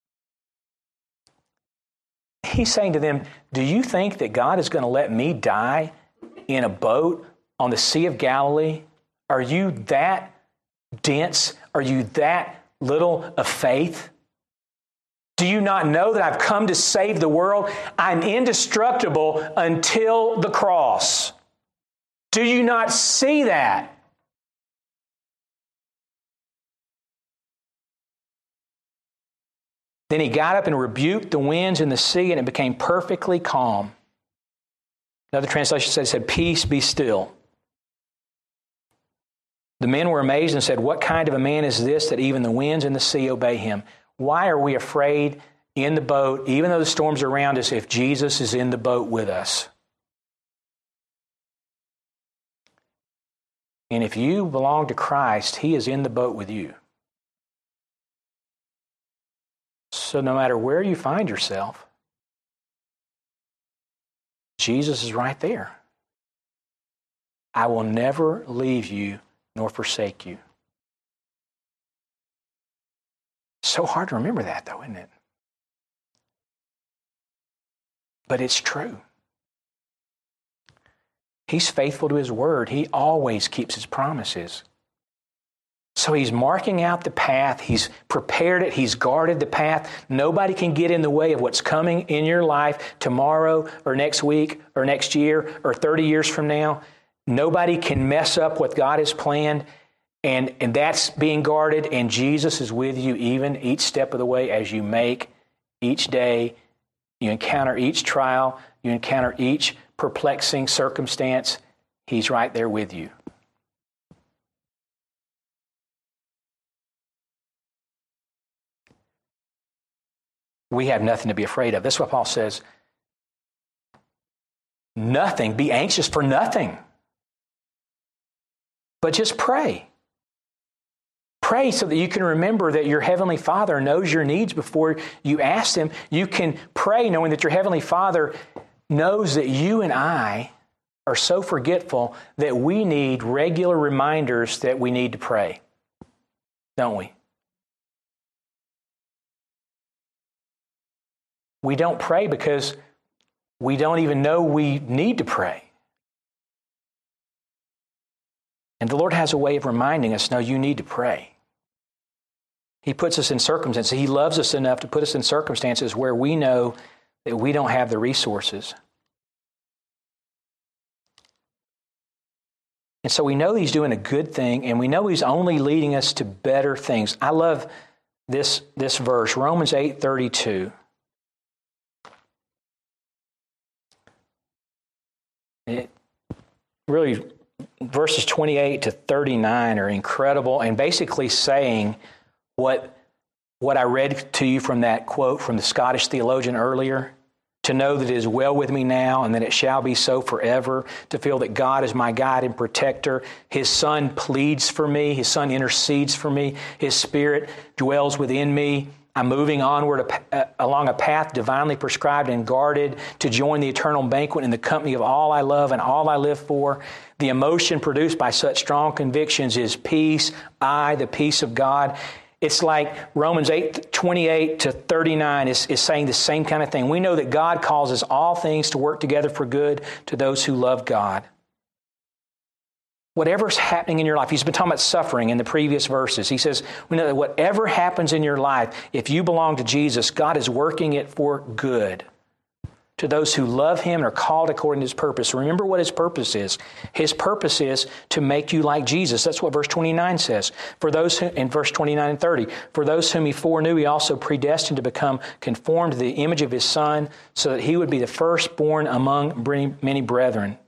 He's saying to them, do you think that God is going to let me die in a boat on the Sea of Galilee? Are you that dense? Are you that little of faith? Do you not know that I've come to save the world? I'm indestructible until the cross. Do you not see that? Then he got up and rebuked the winds and the sea, and it became perfectly calm. Another translation says, said, peace, be still. The men were amazed and said, what kind of a man is this that even the winds and the sea obey him? Why are we afraid in the boat, even though the storms are around us, if Jesus is in the boat with us? And if you belong to Christ, he is in the boat with you. So no matter where you find yourself, Jesus is right there. I will never leave you nor forsake you. So hard to remember that, though, isn't it? But it's true. He's faithful to his word. He always keeps his promises. So he's marking out the path. He's prepared it. He's guarded the path. Nobody can get in the way of what's coming in your life tomorrow or next week or next year or thirty years from now. Nobody can mess up what God has planned. And, and that's being guarded. And Jesus is with you even each step of the way as you make each day. You encounter each trial. You encounter each perplexing circumstance. He's right there with you. We have nothing to be afraid of. That's what Paul says. Nothing. Be anxious for nothing. But just pray. Pray so that you can remember that your Heavenly Father knows your needs before you ask Him. You can pray knowing that your Heavenly Father knows that you and I are so forgetful that we need regular reminders that we need to pray. Don't we? We don't pray because we don't even know we need to pray. And the Lord has a way of reminding us, no, you need to pray. He puts us in circumstances. He loves us enough to put us in circumstances where we know that we don't have the resources. And so we know He's doing a good thing, and we know He's only leading us to better things. I love this, this verse, Romans eight thirty-two. It really, verses twenty-eight to thirty-nine are incredible and basically saying what, what I read to you from that quote from the Scottish theologian earlier. To know that it is well with me now and that it shall be so forever. To feel that God is my guide and protector. His Son pleads for me. His Son intercedes for me. His Spirit dwells within me. I'm moving onward along a path divinely prescribed and guarded to join the eternal banquet in the company of all I love and all I live for. The emotion produced by such strong convictions is peace. I, the peace of God. It's like Romans eight twenty-eight to thirty-nine is, is saying the same kind of thing. We know that God causes all things to work together for good to those who love God. Whatever's happening in your life, he's been talking about suffering in the previous verses. He says, we know that whatever happens in your life, if you belong to Jesus, God is working it for good. To those who love Him and are called according to His purpose. Remember what His purpose is. His purpose is to make you like Jesus. That's what verse twenty-nine says. For those who, in verse twenty-nine and thirty, for those whom He foreknew, He also predestined to become conformed to the image of His Son, so that He would be the firstborn among many brethren.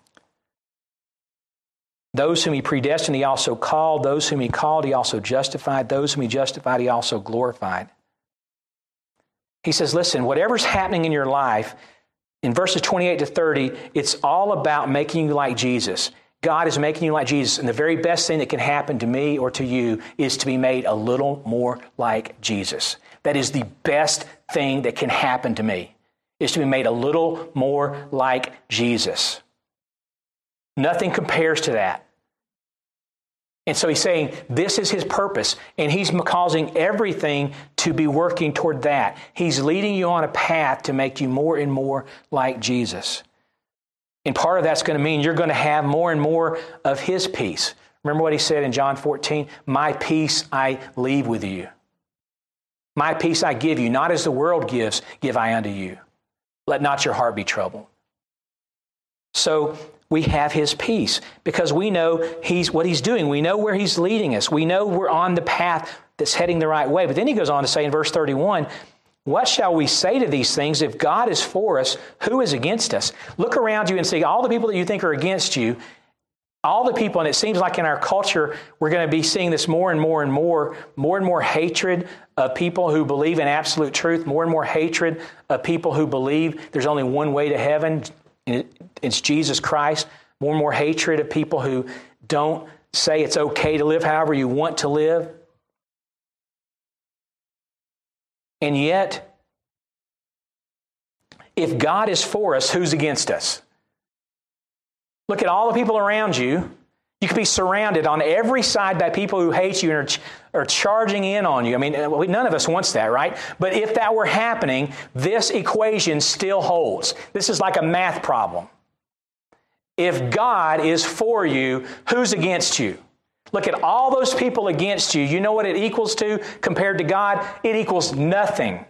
Those whom He predestined, He also called. Those whom He called, He also justified. Those whom He justified, He also glorified. He says, listen, whatever's happening in your life, in verses twenty-eight to thirty, it's all about making you like Jesus. God is making you like Jesus. And the very best thing that can happen to me or to you is to be made a little more like Jesus. That is the best thing that can happen to me, is to be made a little more like Jesus. Nothing compares to that. And so he's saying this is his purpose, and he's causing everything to be working toward that. He's leading you on a path to make you more and more like Jesus. And part of that's going to mean you're going to have more and more of his peace. Remember what he said in John fourteen? My peace I leave with you. My peace I give you, not as the world gives, give I unto you. Let not your heart be troubled. So we have his peace because we know he's what he's doing. We know where he's leading us. We know we're on the path that's heading the right way. But then he goes on to say in verse thirty-one, what shall we say to these things? If God is for us, who is against us? Look around you and see all the people that you think are against you, all the people, and it seems like in our culture, we're going to be seeing this more and more and more, more and more hatred of people who believe in absolute truth, more and more hatred of people who believe there's only one way to heaven, and it's Jesus Christ. More and more hatred of people who don't say it's okay to live however you want to live. And yet, if God is for us, who's against us? Look at all the people around you. You could be surrounded on every side by people who hate you and are, ch- are charging in on you. I mean, none of us wants that, right? But if that were happening, this equation still holds. This is like a math problem. If God is for you, who's against you? Look at all those people against you. You know what it equals to compared to God? It equals nothing.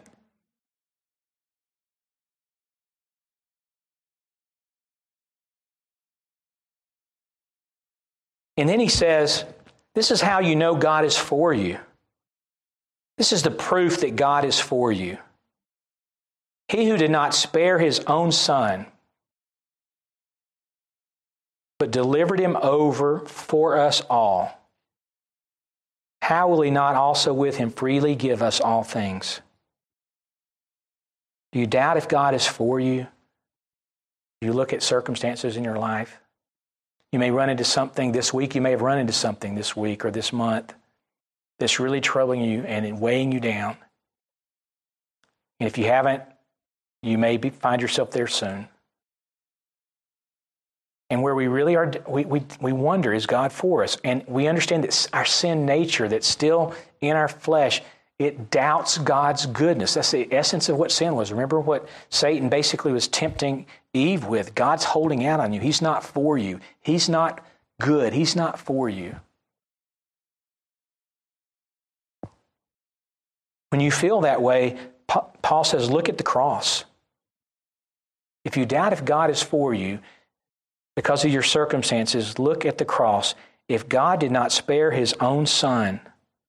And then he says, this is how you know God is for you. This is the proof that God is for you. He who did not spare his own son, but delivered him over for us all, how will he not also with him freely give us all things? Do you doubt if God is for you? Do you look at circumstances in your life? You may run into something this week. You may have run into something this week or this month that's really troubling you and weighing you down. And if you haven't, you may be, find yourself there soon. And where we really are, we, we, we wonder, is God for us? And we understand that our sin nature that's still in our flesh, it doubts God's goodness. That's the essence of what sin was. Remember what Satan basically was tempting Eve with? God's holding out on you. He's not for you. He's not good. He's not for you. When you feel that way, Paul says, look at the cross. If you doubt if God is for you because of your circumstances, look at the cross. If God did not spare his own son,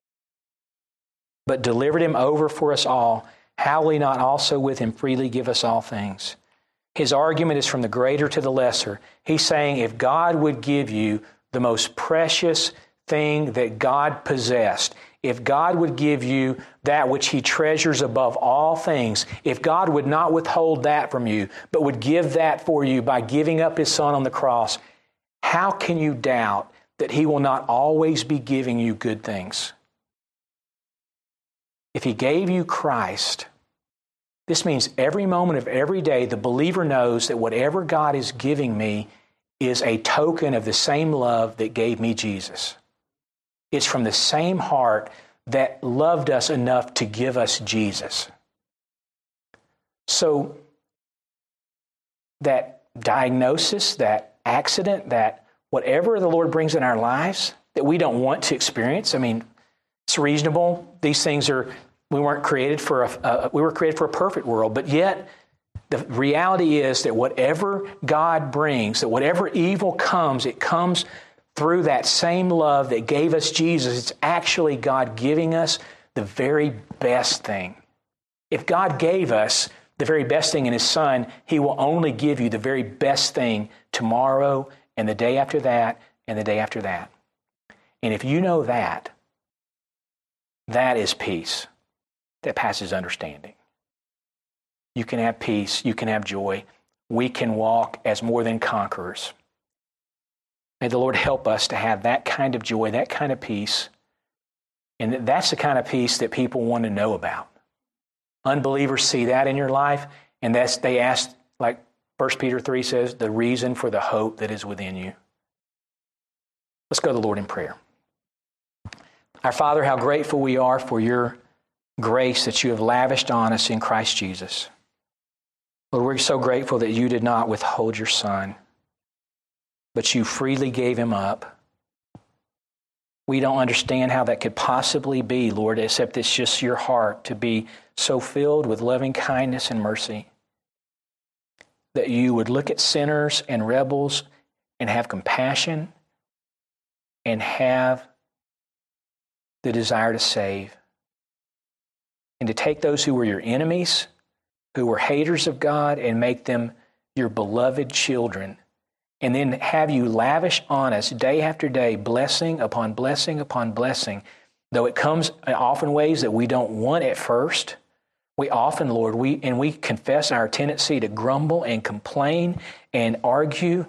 but delivered him over for us all, how will he not also with him freely give us all things? His argument is from the greater to the lesser. He's saying if God would give you the most precious thing that God possessed, if God would give you that which he treasures above all things, if God would not withhold that from you, but would give that for you by giving up his son on the cross, how can you doubt that he will not always be giving you good things? If he gave you Christ, this means every moment of every day, the believer knows that whatever God is giving me is a token of the same love that gave me Jesus. It's from the same heart that loved us enough to give us Jesus. So that diagnosis, that accident, that whatever the Lord brings in our lives that we don't want to experience, I mean, it's reasonable. These things are, we weren't created for a, uh, we were created for a perfect world, but yet the reality is that whatever God brings, that whatever evil comes, it comes through that same love that gave us Jesus. It's actually God giving us the very best thing. If God gave us the very best thing in his son, he will only give you the very best thing tomorrow and the day after that and the day after that. And if you know that, that is peace that passes understanding. You can have peace. You can have joy. We can walk as more than conquerors. May the Lord help us to have that kind of joy, that kind of peace. And that's the kind of peace that people want to know about. Unbelievers see that in your life, and that's they ask, like First Peter three says, the reason for the hope that is within you. Let's go to the Lord in prayer. Our Father, how grateful we are for your grace that you have lavished on us in Christ Jesus. Lord, we're so grateful that you did not withhold your Son, but you freely gave him up. We don't understand how that could possibly be, Lord, except it's just your heart to be so filled with loving kindness and mercy that you would look at sinners and rebels and have compassion and have the desire to save. And to take those who were your enemies, who were haters of God, and make them your beloved children. And then have you lavish on us day after day, blessing upon blessing upon blessing, though it comes in often ways that we don't want at first. We often, Lord, we and we confess our tendency to grumble and complain and argue.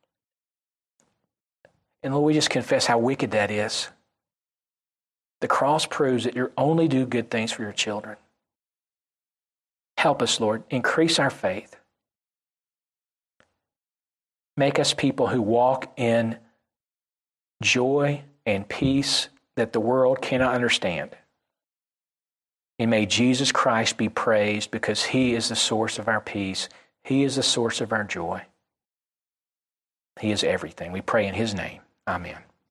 And Lord, we just confess how wicked that is. The cross proves that you only do good things for your children. Help us, Lord. Increase our faith. Make us people who walk in joy and peace that the world cannot understand. And may Jesus Christ be praised because he is the source of our peace. He is the source of our joy. He is everything. We pray in his name. Amen.